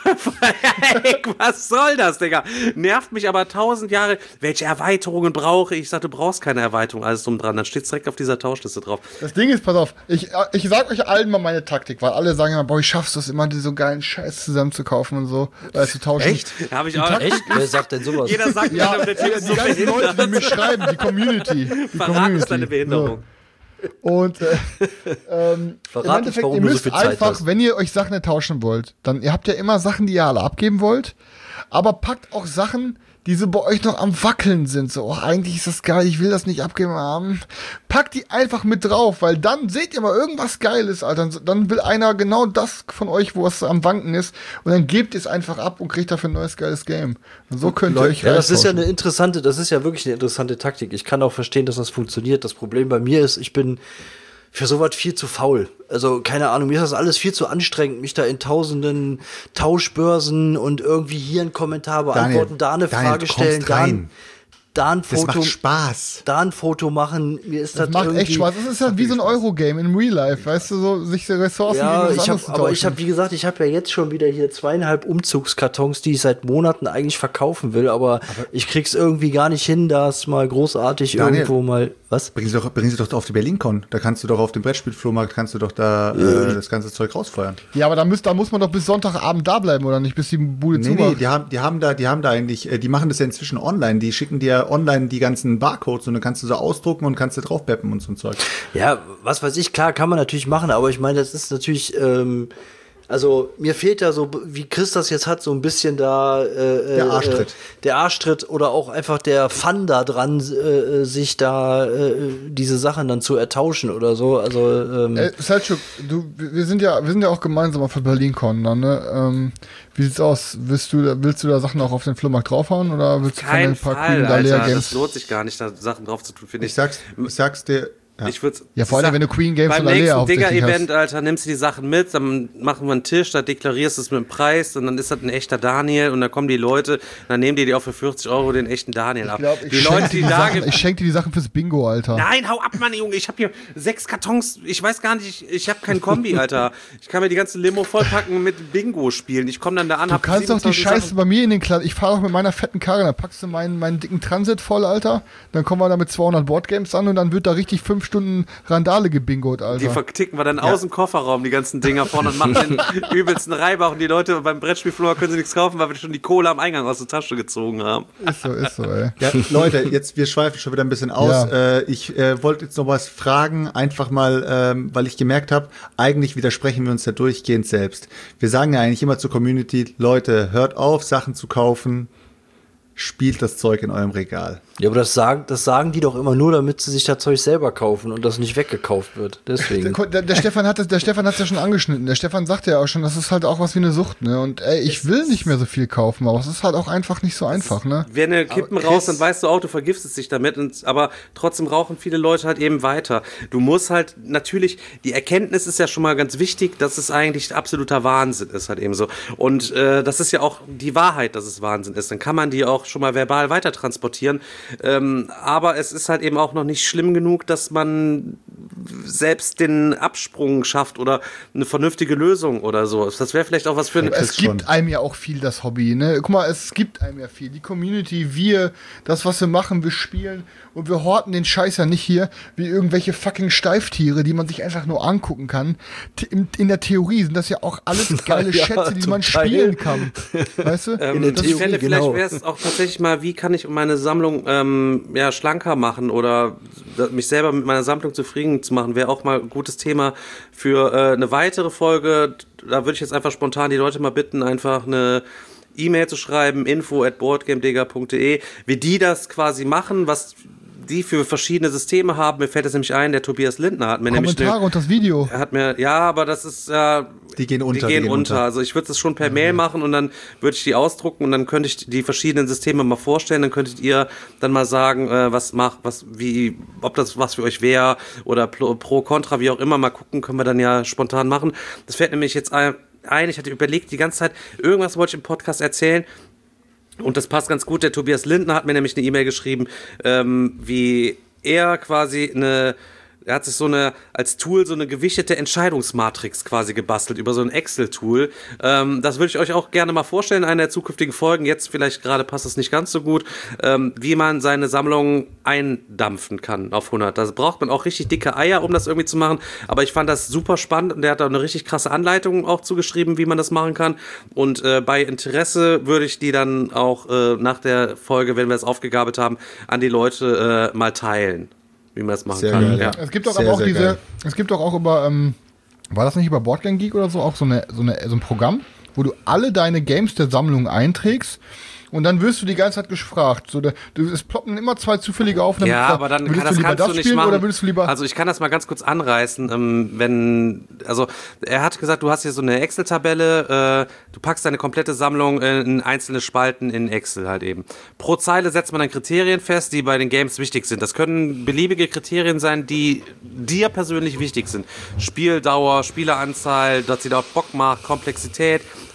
Was soll das, Digga? Nervt mich aber 1000 Jahre. Welche Erweiterungen brauche ich? Ich sag, du brauchst keine Erweiterung, alles drum dran. Dann steht's direkt auf dieser Tauschliste drauf. Das Ding ist, pass auf, ich sag euch allen mal meine Taktik, weil alle sagen immer, boah, ich schaff's das immer, so geilen Scheiß zusammen zu kaufen und so, zu tauschen. Echt? Hab ich auch. Echt? Wer sagt denn sowas? Jeder sagt, ja, der Typ ist so die ganzen Leute, die mir schreiben, die Community. Verrat ist deine Behinderung. So. Und im Endeffekt, ihr müsst einfach, wenn ihr euch Sachen tauschen wollt, dann, ihr habt ja immer Sachen, die ihr alle abgeben wollt, aber packt auch Sachen, die so bei euch noch am Wackeln sind. So, eigentlich ist das geil, ich will das nicht abgeben haben. Packt die einfach mit drauf, weil dann seht ihr mal irgendwas Geiles, Alter. Dann will einer genau das von euch, wo es am Wanken ist, und dann gebt ihr es einfach ab und kriegt dafür ein neues geiles Game. Und so könnt ihr euch das ist ja wirklich eine interessante Taktik. Ich kann auch verstehen, dass das funktioniert. Das Problem bei mir ist, ich bin für sowas viel zu faul. Also, keine Ahnung, mir ist das alles viel zu anstrengend, mich da in tausenden Tauschbörsen und irgendwie hier einen Kommentar beantworten, da eine Frage stellen, da ein Das Foto, macht Spaß. da ein Foto machen, mir ist Das macht echt Spaß. Das ist halt wie so ein Eurogame in Real Life, weißt du, so sich die Ressourcen Ja, gegen was anderes zu tauschen. wie gesagt, ich habe ja jetzt schon wieder hier 2,5 Umzugskartons, die ich seit Monaten eigentlich verkaufen will, aber ich krieg's irgendwie gar nicht hin, das mal großartig Daniel, irgendwo mal, was? Bringen Sie doch auf die BerlinCon. Da kannst du doch auf dem Brettspielflohmarkt, das ganze Zeug rausfeuern. Ja, aber da muss man doch bis Sonntagabend da bleiben, oder nicht? Bis die Bude Nee, zumacht. die haben da eigentlich, die machen das ja inzwischen online. Die schicken dir online die ganzen Barcodes und dann kannst du so ausdrucken und kannst du draufbeppen und so ein Zeug. Ja, was weiß ich, klar, kann man natürlich machen, aber ich meine, das ist natürlich, also mir fehlt da so, wie Chris das jetzt hat, so ein bisschen da Der Arschtritt. Der Arschtritt oder auch einfach der Fun da dran, sich da diese Sachen dann zu ertauschen oder so. Also Selçuk, wir sind ja auch gemeinsam auf der BerlinCon dann, ne? Wie sieht's aus? Willst du da Sachen auch auf den Flohmarkt draufhauen oder willst du von Kein ein paar Fall, Queen Alter. Dalia Das Games? lohnt sich gar nicht, da Sachen drauf zu tun, finde Ich sag's dir. Ja. Ich würd's, Ja, vor allem, wenn du Queen Games beim oder Lea nächsten hauptsächlich Digger-Event, hast. Alter, nimmst du die Sachen mit, dann machen wir einen Tisch, da deklarierst du es mit dem Preis und dann ist das ein echter Daniel und dann kommen die Leute, dann nehmen die auch für 40 € den echten Daniel ab. Die Leute, die da Ich schenke dir die Sachen fürs Bingo, Alter. Nein, hau ab, Mann, Junge. Ich habe hier 6 Kartons. Ich weiß gar nicht, ich habe kein Kombi, Alter. Ich kann mir die ganze Limo vollpacken mit Bingo spielen. Ich komme dann da an, Du kannst doch die Scheiße bei mir in den Klassen. Ich fahre auch mit meiner fetten Karre, dann packst du meinen dicken Transit voll, Alter. Dann kommen wir da mit 200 Boardgames an und dann wird da richtig 5 Stunden Randale gebingot, Alter. Die verticken wir dann aus dem Kofferraum, die ganzen Dinger vorne und machen den übelsten Reibach. Und die Leute beim Brettspielfloor können sie nichts kaufen, weil wir schon die Kohle am Eingang aus der Tasche gezogen haben. Ist so, ey. Ja, Leute, wir schweifen schon wieder ein bisschen aus. Ja. Ich wollte jetzt noch was fragen, einfach mal, weil ich gemerkt habe, eigentlich widersprechen wir uns ja durchgehend selbst. Wir sagen ja eigentlich immer zur Community, Leute, hört auf, Sachen zu kaufen, spielt das Zeug in eurem Regal. ja, aber das sagen die doch immer nur, damit sie sich das Zeug selber kaufen und das nicht weggekauft wird. Deswegen. Der Stefan hat es ja schon angeschnitten. Der Stefan sagte ja auch schon, das ist halt auch was wie eine Sucht, ne? Und ey, ich will nicht mehr so viel kaufen, aber es ist halt auch einfach nicht so einfach, ne? Wenn du Kippen raus, dann weißt du auch, du vergiftest dich damit, aber trotzdem rauchen viele Leute halt eben weiter. Du musst halt natürlich, die Erkenntnis ist ja schon mal ganz wichtig, dass es eigentlich absoluter Wahnsinn ist, halt eben so. Und das ist ja auch die Wahrheit, dass es Wahnsinn ist. Dann kann man die auch schon mal verbal weiter transportieren. Aber es ist halt eben auch noch nicht schlimm genug, dass man selbst den Absprung schafft oder eine vernünftige Lösung oder so. Das wäre vielleicht auch was für eine Es gibt einem ja auch viel, das Hobby, ne? Guck mal, es gibt einem ja viel. Die Community, das, was wir machen, wir spielen und wir horten den Scheiß ja nicht hier wie irgendwelche fucking Steiftiere, die man sich einfach nur angucken kann. In der Theorie sind das ja auch alles geile Ja, Schätze, die man total. spielen kann. Weißt du? In der ich Theorie, fände, genau. vielleicht wäre es auch tatsächlich mal, wie kann ich meine Sammlung schlanker machen oder mich selber mit meiner Sammlung zufrieden zu machen, wäre auch mal ein gutes Thema für eine weitere Folge. Da würde ich jetzt einfach spontan die Leute mal bitten, einfach eine E-Mail zu schreiben, info@boardgamedega.de, wie die das quasi machen, was die für verschiedene Systeme haben. Mir fällt das nämlich ein, der Tobias Lindner hat mir Kommentare und das Video. aber das ist Die gehen unter. Die gehen unter. Also ich würde das schon per Mail machen und dann würde ich die ausdrucken und dann könnte ich die verschiedenen Systeme mal vorstellen. Dann könntet ihr dann mal sagen, ob das was für euch wäre oder pro, contra, wie auch immer. Mal gucken, können wir dann ja spontan machen. Das fällt nämlich jetzt ein. Ich hatte überlegt die ganze Zeit, irgendwas wollte ich im Podcast erzählen. Und das passt ganz gut. Der Tobias Lindner hat mir nämlich eine E-Mail geschrieben, wie er quasi er hat sich als Tool so eine gewichtete Entscheidungsmatrix quasi gebastelt über so ein Excel-Tool. Das würde ich euch auch gerne mal vorstellen in einer der zukünftigen Folgen. Jetzt vielleicht gerade passt es nicht ganz so gut, wie man seine Sammlung eindampfen kann auf 100. Da braucht man auch richtig dicke Eier, um das irgendwie zu machen. Aber ich fand das super spannend und der hat da eine richtig krasse Anleitung auch zugeschrieben, wie man das machen kann. Und bei Interesse würde ich die dann auch nach der Folge, wenn wir es aufgegabelt haben, an die Leute mal teilen, wie man das machen Sehr kann. geil. Ja. Es gibt doch aber auch es gibt doch auch über, war das nicht über Boardgame Geek oder so, auch so ein Programm, wo du alle deine Games der Sammlung einträgst und dann wirst du die ganze Zeit gefragt. Es ploppen immer 2 zufällige auf. Ja, aber dann würdest du lieber kannst das du nicht spielen machen. oder würdest du lieber... Also ich kann das mal ganz kurz anreißen. Er hat gesagt, du hast hier so eine Excel-Tabelle, du packst deine komplette Sammlung in einzelne Spalten in Excel halt eben. Pro Zeile setzt man dann Kriterien fest, die bei den Games wichtig sind. Das können beliebige Kriterien sein, die dir persönlich wichtig sind. Spieldauer, Spieleranzahl, dass sie da Bock macht, Komplexität,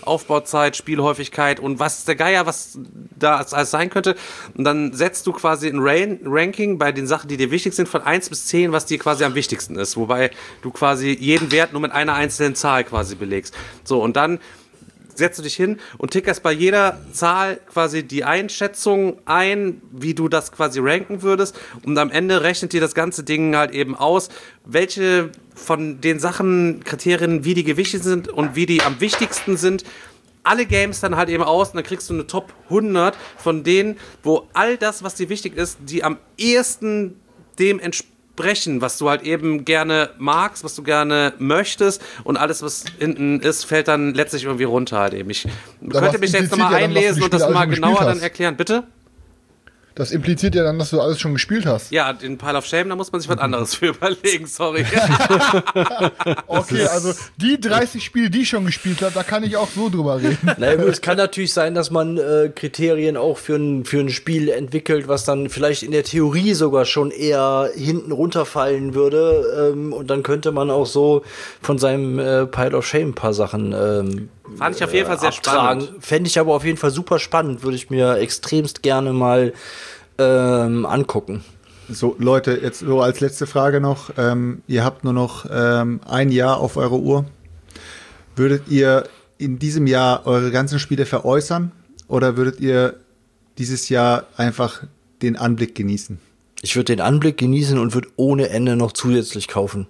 Aufbauzeit, Spielhäufigkeit und was ist der Geier, was da alles sein könnte. Und dann setzt du quasi ein Ranking bei den Sachen, die dir wichtig sind, von 1 bis 10, was dir quasi am wichtigsten ist. Wobei du quasi jeden Wert nur mit einer einzelnen Zahl quasi belegst. So, und dann setzt du dich hin und tickerst bei jeder Zahl quasi die Einschätzung ein, wie du das quasi ranken würdest, und am Ende rechnet dir das ganze Ding halt eben aus, welche von den Sachen, Kriterien, wie die gewichtet sind und wie die am wichtigsten sind, alle Games dann halt eben aus, und dann kriegst du eine Top 100 von denen, wo all das, was dir wichtig ist, die am ehesten dem entsprechen, was du halt eben gerne magst, was du gerne möchtest, und alles, was hinten ist, fällt dann letztlich irgendwie runter halt eben. Ich könnte mich jetzt nochmal einlesen und das mal genauer dann erklären. Bitte? Das impliziert ja dann, dass du alles schon gespielt hast. Ja, den Pile of Shame, da muss man sich was anderes für überlegen, sorry. Okay, also die 30 Spiele, die ich schon gespielt habe, da kann ich auch so drüber reden. Naja, es kann natürlich sein, dass man Kriterien auch für ein Spiel entwickelt, was dann vielleicht in der Theorie sogar schon eher hinten runterfallen würde. Und dann könnte man auch so von seinem Pile of Shame ein paar Sachen fand ich auf jeden Fall sehr spannend. Fände ich aber auf jeden Fall super spannend, würde ich mir extremst gerne mal angucken. So, Leute, jetzt so als letzte Frage noch. Ihr habt nur noch ein Jahr auf eure Uhr. Würdet ihr in diesem Jahr eure ganzen Spiele veräußern oder würdet ihr dieses Jahr einfach den Anblick genießen? Ich würde den Anblick genießen und würde ohne Ende noch zusätzlich kaufen.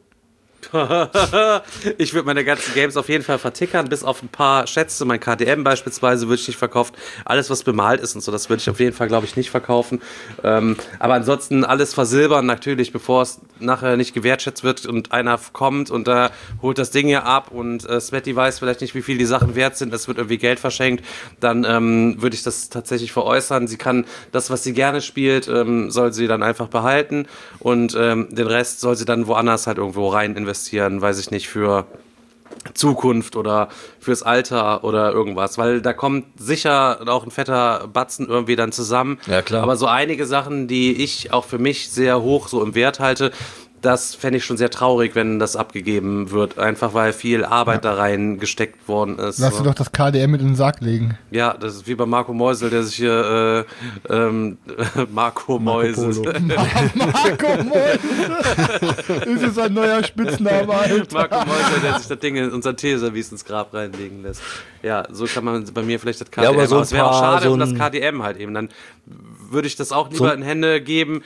Ich würde meine ganzen Games auf jeden Fall vertickern, bis auf ein paar Schätze. Mein KDM beispielsweise würde ich nicht verkaufen. Alles, was bemalt ist und so, das würde ich auf jeden Fall, glaube ich, nicht verkaufen. Aber ansonsten alles versilbern natürlich, bevor es nachher nicht gewertschätzt wird und einer kommt und da holt das Ding hier ab und Smetty weiß vielleicht nicht, wie viel die Sachen wert sind, es wird irgendwie Geld verschenkt, dann würde ich das tatsächlich veräußern. Sie kann das, was sie gerne spielt, soll sie dann einfach behalten, und den Rest soll sie dann woanders halt irgendwo rein investieren, weiß ich nicht, für Zukunft oder fürs Alter oder irgendwas, weil da kommt sicher auch ein fetter Batzen irgendwie dann zusammen. Ja, klar. Aber so einige Sachen, die ich auch für mich sehr hoch so im Wert halte, das fände ich schon sehr traurig, wenn das abgegeben wird, einfach weil viel Arbeit da rein gesteckt worden ist. Lass dir doch das KDM mit in den Sack legen. Ja, das ist wie bei Marco Meusel, der sich hier Marco Meusel. Marco Meusel! Das ist ein neuer Spitzname, Alter. Marco Meusel, der sich das Ding in unser Teeservice ins Grab reinlegen lässt. Ja, so kann man bei mir vielleicht das KDM. Ja, aber so es wäre auch schade so um das KDM halt eben. Dann würde ich das auch lieber in Hände geben,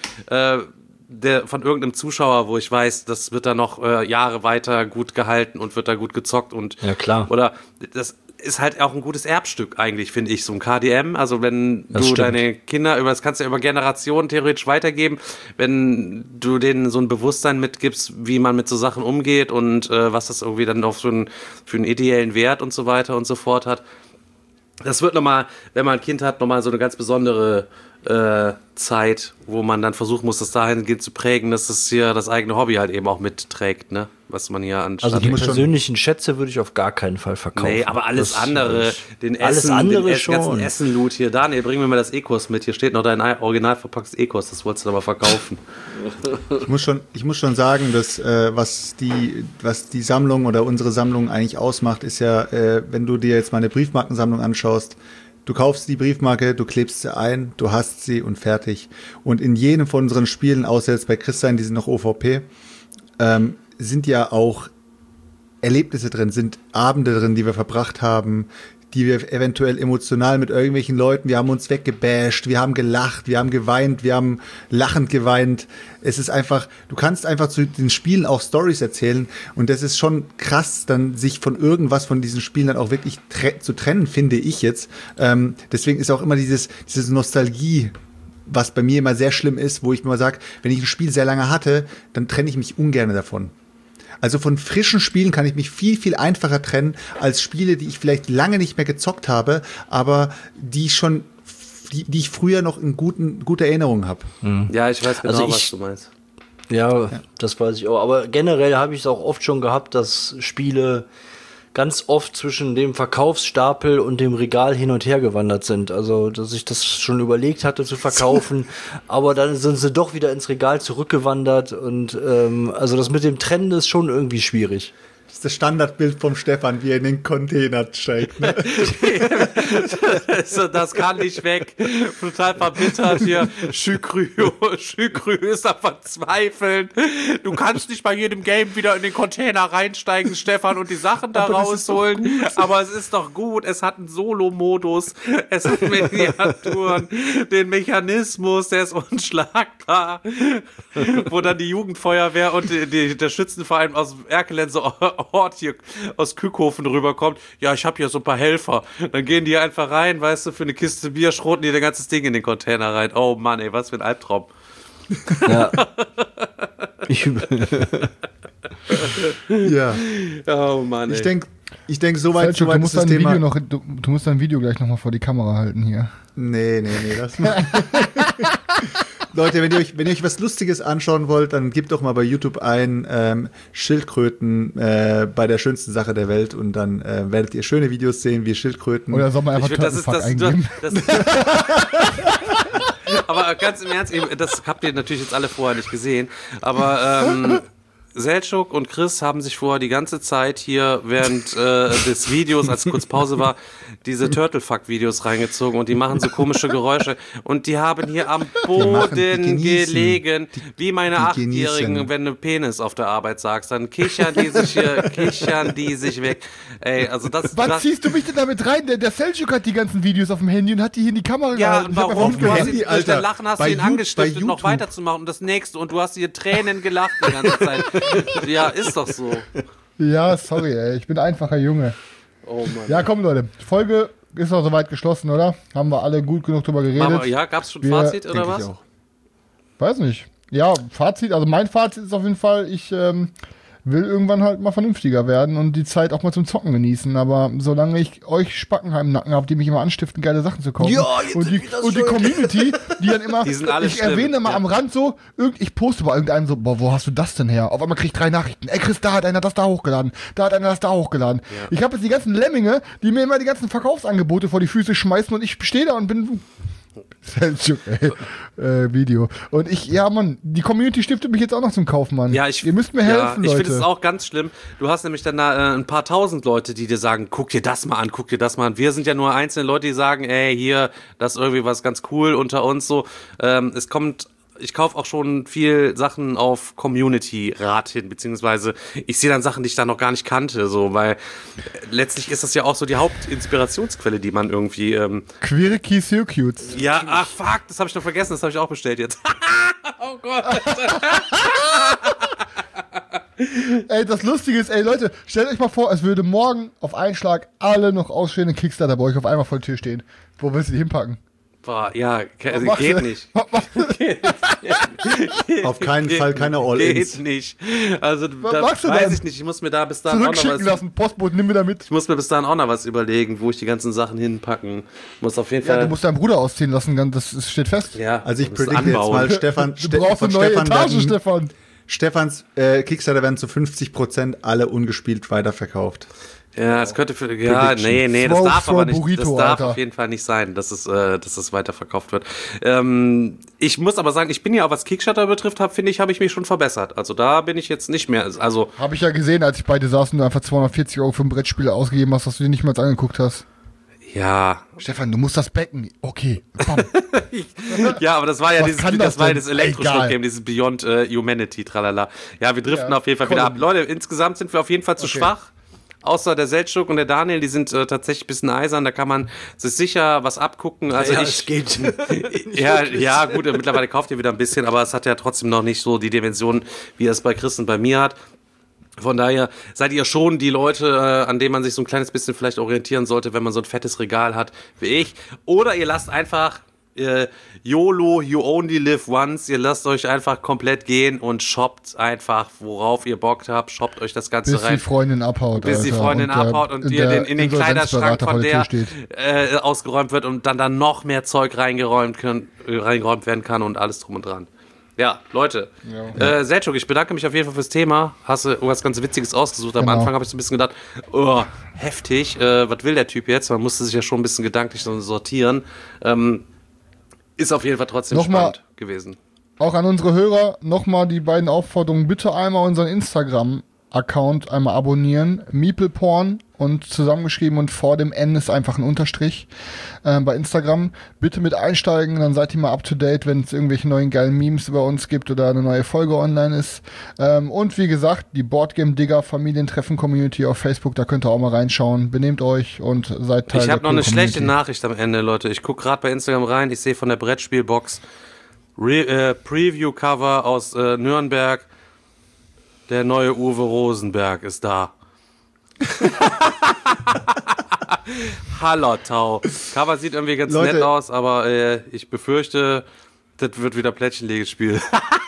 von irgendeinem Zuschauer, wo ich weiß, das wird da noch Jahre weiter gut gehalten und wird da gut gezockt, und ja, klar. Oder das ist halt auch ein gutes Erbstück eigentlich, finde ich, so ein KDM. Also wenn du deine Kinder, das kannst du ja über Generationen theoretisch weitergeben, wenn du denen so ein Bewusstsein mitgibst, wie man mit so Sachen umgeht und was das irgendwie dann auch für einen ideellen Wert und so weiter und so fort hat. Das wird nochmal, wenn man ein Kind hat, nochmal so eine ganz besondere Zeit, wo man dann versuchen muss, das dahingehend zu prägen, dass es hier das eigene Hobby halt eben auch mitträgt, ne? Was man hier an. Also die persönlichen Schätze würde ich auf gar keinen Fall verkaufen. Nee, aber alles das, andere, den ganzen Essen-Loot hier. Daniel, bring mir mal das Ecos mit. Hier steht noch dein original verpacktes Ecos, das wolltest du aber verkaufen. Ich muss schon sagen, dass was die Sammlung oder unsere Sammlung eigentlich ausmacht, ist ja, wenn du dir jetzt mal eine Briefmarkensammlung anschaust, du kaufst die Briefmarke, du klebst sie ein, du hast sie und fertig. Und in jedem von unseren Spielen, außer jetzt bei Christian, die sind noch OVP, sind ja auch Erlebnisse drin, sind Abende drin, die wir verbracht haben, die wir eventuell emotional mit irgendwelchen Leuten, wir haben uns weggebasht, wir haben gelacht, wir haben geweint, wir haben lachend geweint. Es ist einfach, du kannst einfach zu den Spielen auch Storys erzählen, und das ist schon krass, dann sich von irgendwas von diesen Spielen dann auch wirklich zu trennen, finde ich jetzt. Deswegen ist auch immer diese Nostalgie, was bei mir immer sehr schlimm ist, wo ich mir mal sage, wenn ich ein Spiel sehr lange hatte, dann trenne ich mich ungern davon. Also von frischen Spielen kann ich mich viel, viel einfacher trennen als Spiele, die ich vielleicht lange nicht mehr gezockt habe, aber die ich früher noch in guter Erinnerung habe. Ja, ich weiß genau, Also was du meinst. Ja, das weiß ich auch. Aber generell habe ich es auch oft schon gehabt, dass Spiele ganz oft zwischen dem Verkaufsstapel und dem Regal hin und her gewandert sind. Also, dass ich das schon überlegt hatte zu verkaufen, aber dann sind sie doch wieder ins Regal zurückgewandert, und also das mit dem Trennen ist schon irgendwie schwierig. Das Standardbild vom Stefan, wie er in den Container steigt. Ne? Das kann nicht weg. Total verbittert hier. Schükrü ist am Verzweifeln. Du kannst nicht bei jedem Game wieder in den Container reinsteigen, Stefan, und die Sachen da rausholen. Aber es ist doch gut. Es hat einen Solo-Modus. Es hat Miniaturen. Den Mechanismus, der ist unschlagbar. Wo dann die Jugendfeuerwehr und der Schützenverein aus Erkelense Ort hier aus Kückhofen rüberkommt. Ja, ich habe hier so ein paar Helfer. Dann gehen die einfach rein, weißt du, für eine Kiste Bier schroten die das ganze Ding in den Container rein. Oh Mann, ey, was für ein Albtraum. Ja. Ja. Oh Mann, ey. Ich denk soweit Selchuk, du musst das dein Thema. Video du musst dein Video gleich nochmal vor die Kamera halten hier. Nee, das Leute, wenn ihr euch was Lustiges anschauen wollt, dann gebt doch mal bei YouTube ein Schildkröten bei der schönsten Sache der Welt und dann werdet ihr schöne Videos sehen, wie Schildkröten. Oder soll man einfach Turtlefuck eingeben? Aber ganz im Ernst, das habt ihr natürlich jetzt alle vorher nicht gesehen, aber Selchuk und Chris haben sich vorher die ganze Zeit hier während des Videos, als kurz Pause war, diese Turtlefuck-Videos reingezogen und die machen so komische Geräusche und die haben hier am Boden gelegen, wie meine Achtjährigen, wenn du Penis auf der Arbeit sagst, dann kichern die sich weg. Ey, also das... Was ziehst du mich denn damit rein? Der Selchuk hat die ganzen Videos auf dem Handy und hat die hier in die Kamera Ja, gehalten. und warum? Du hast Handy, ihn durch Alter. dein Lachen hast Bei du ihn angestiftet, noch YouTube. weiterzumachen und das nächste und du hast hier Tränen gelacht die ganze Zeit. Ja, ist doch so. Ja, sorry, ey. Ich bin ein einfacher Junge. Oh Mann. Ja, komm, Leute. Die Folge ist auch soweit geschlossen, oder? Haben wir alle gut genug drüber geredet? Aber, ja, gab's schon Fazit oder Denke ich was? auch. Weiß nicht. Ja, Fazit, also mein Fazit ist auf jeden Fall, ich will irgendwann halt mal vernünftiger werden und die Zeit auch mal zum Zocken genießen. Aber solange ich euch Spackenheim im Nacken habe, die mich immer anstiften, geile Sachen zu kaufen. Ja, jetzt und sind wieder die schuld. Community, die dann immer, Die sind alle ich schlimm, erwähne mal ja. am Rand so, ich poste bei irgendeinem so, boah, wo hast du das denn her? Auf einmal krieg ich 3 Nachrichten. Ey Chris, da hat einer das da hochgeladen. Da hat einer das da hochgeladen. Ja. Ich habe jetzt die ganzen Lemminge, die mir immer die ganzen Verkaufsangebote vor die Füße schmeißen und ich stehe da und bin... Selchuk, ey. Video. Und die Community stiftet mich jetzt auch noch zum Kaufmann. Ja, Ihr müsst mir helfen, ich Leute. finde es auch ganz schlimm. Du hast nämlich dann da ein paar tausend Leute, die dir sagen, guck dir das mal an, guck dir das mal an. Wir sind ja nur einzelne Leute, die sagen, ey, hier, das ist irgendwie was ganz cool unter uns so. Ich kaufe auch schon viel Sachen auf Community-Rat hin, beziehungsweise ich sehe dann Sachen, die ich da noch gar nicht kannte, so, weil letztlich ist das ja auch so die Hauptinspirationsquelle, die man irgendwie Quirky Circuits. ja, ach fuck, das habe ich noch vergessen, das habe ich auch bestellt jetzt. Oh Gott. Ey, das Lustige ist, ey Leute, stellt euch mal vor, es würde morgen auf einen Schlag alle noch ausstehenden Kickstarter bei euch auf einmal vor der Tür stehen. Wo willst du die hinpacken? Boah, ja, Was machst geht du? nicht. Was machst du? Auf keinen Fall keine All-Ins. Geht nicht. Also, da machst du weiß denn? ich nicht. Ich muss mir da bis dahin auch noch Zurückschicken was... lassen, Postbote, nimm mir da mit. Ich muss mir bis dahin auch noch was überlegen, wo ich die ganzen Sachen hinpacken muss. Auf jeden Ja, Fall... du musst deinen Bruder ausziehen lassen, das steht fest. ja, Also ich du musst predikte jetzt anbauen. mal, Stefan, Du brauchst eine neue Etage, Stefan. Stefans Kickstarter werden zu 50% alle ungespielt weiterverkauft. Ja, es könnte für... Ja, Prediction. nee, das Throw darf aber nicht. Burrito, Das darf Alter. auf jeden Fall nicht sein, dass es weiterverkauft wird. Ich muss aber sagen, ich bin ja, auch was Kickstarter betrifft, habe ich mich schon verbessert. Also da bin ich jetzt nicht mehr... Also Habe ich ja gesehen, als ich bei dir saß und du einfach 240 € für ein Brettspiel ausgegeben hast, was du dir nicht mal angeguckt hast. ja... Stefan, du musst das Becken. Okay, bam. Ja, aber das war ja Was dieses, kann das das war ja denn? das Elektroschrott-Game, Egal. dieses Beyond Humanity, tralala. Ja, wir driften Ja, auf jeden Fall wieder ab. komm. Leute, insgesamt sind wir auf jeden Fall zu Okay. schwach. Außer der Selchuk und der Daniel, die sind tatsächlich ein bisschen eisern, da kann man sich sicher was abgucken. Also Ja, es geht. ja, gut, mittlerweile kauft ihr wieder ein bisschen, aber es hat ja trotzdem noch nicht so die Dimension, wie es bei Chris und bei mir hat. Von daher seid ihr schon die Leute, an denen man sich so ein kleines bisschen vielleicht orientieren sollte, wenn man so ein fettes Regal hat wie ich. Oder ihr lasst einfach YOLO, you only live once. Ihr lasst euch einfach komplett gehen und shoppt einfach, worauf ihr Bock habt. Shoppt euch das Ganze Bis die rein. Freundin abhaut. Bis die Alter, Freundin und der- abhaut und ihr der in den Kleiderschrank Insolvenzberater von vor der Tür steht. ausgeräumt wird und dann noch mehr Zeug reingeräumt werden kann und alles drum und dran. Ja, Leute. Selchuk, ich bedanke mich auf jeden Fall fürs Thema. Hast du irgendwas ganz Witziges ausgesucht? Am Genau. Anfang habe ich so ein bisschen gedacht, oh, heftig, was will der Typ jetzt? Man musste sich ja schon ein bisschen gedanklich so sortieren. Ist auf jeden Fall trotzdem Nochmal- spannend gewesen. Auch an unsere Hörer nochmal die beiden Aufforderungen. Bitte einmal unseren Instagram Account einmal abonnieren. MeeplePorn und zusammengeschrieben und vor dem N ist einfach ein Unterstrich bei Instagram. Bitte mit einsteigen, dann seid ihr mal up to date, wenn es irgendwelche neuen geilen Memes über uns gibt oder eine neue Folge online ist. Und wie gesagt, die Boardgame Digger Familientreffen Community auf Facebook, da könnt ihr auch mal reinschauen. Benehmt euch und seid Teil Ich der habe noch eine Community. schlechte Nachricht am Ende, Leute. Ich gucke gerade bei Instagram rein, ich sehe von der Brettspielbox Preview-Cover aus Nürnberg. Der neue Uwe Rosenberg ist da. Hallertau. Cover sieht irgendwie ganz Leute. nett aus, aber ich befürchte, das wird wieder Plättchenlegespiel.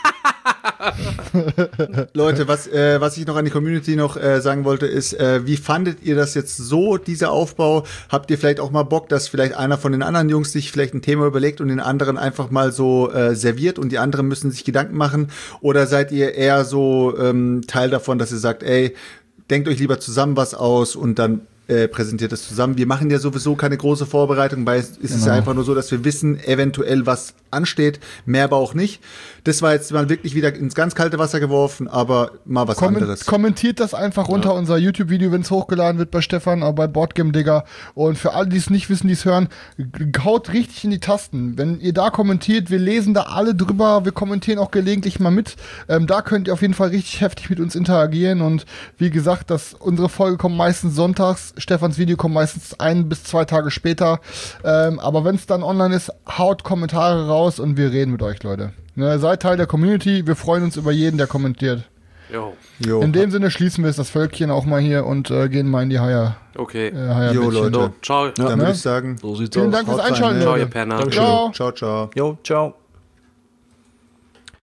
Leute, was ich noch an die Community noch sagen wollte, ist, wie fandet ihr das jetzt so, dieser Aufbau? Habt ihr vielleicht auch mal Bock, dass vielleicht einer von den anderen Jungs sich vielleicht ein Thema überlegt und den anderen einfach mal so serviert und die anderen müssen sich Gedanken machen? Oder seid ihr eher so Teil davon, dass ihr sagt, ey, denkt euch lieber zusammen was aus und dann präsentiert es zusammen. Wir machen ja sowieso keine große Vorbereitung, weil es ist ja einfach nur so, dass wir wissen, eventuell was ansteht, mehr aber auch nicht. Das war jetzt mal wirklich wieder ins ganz kalte Wasser geworfen, aber mal was anderes. Kommentiert das einfach unter unser YouTube-Video, wenn es hochgeladen wird bei Stefan, auch bei Boardgame Digger. Und für alle, die es nicht wissen, die es hören, haut richtig in die Tasten. Wenn ihr da kommentiert, wir lesen da alle drüber, wir kommentieren auch gelegentlich mal mit. Da könnt ihr auf jeden Fall richtig heftig mit uns interagieren. Und wie gesagt, unsere Folge kommt meistens sonntags, Stefans Video kommt meistens 1 bis 2 Tage später. Aber wenn es dann online ist, haut Kommentare raus und wir reden mit euch, Leute. Ne, seid Teil der Community, wir freuen uns über jeden, der kommentiert. Jo. In dem Sinne schließen wir jetzt das Völkchen auch mal hier und gehen mal in die Haier. Okay. Jo, Leute. So, ciao. Dann würde ich sagen, So sieht's Vielen aus. Dank fürs Haut rein, Einschalten, ne? Ciao, ihr Leute. Penner. Ciao. ciao, ciao. Jo, ciao.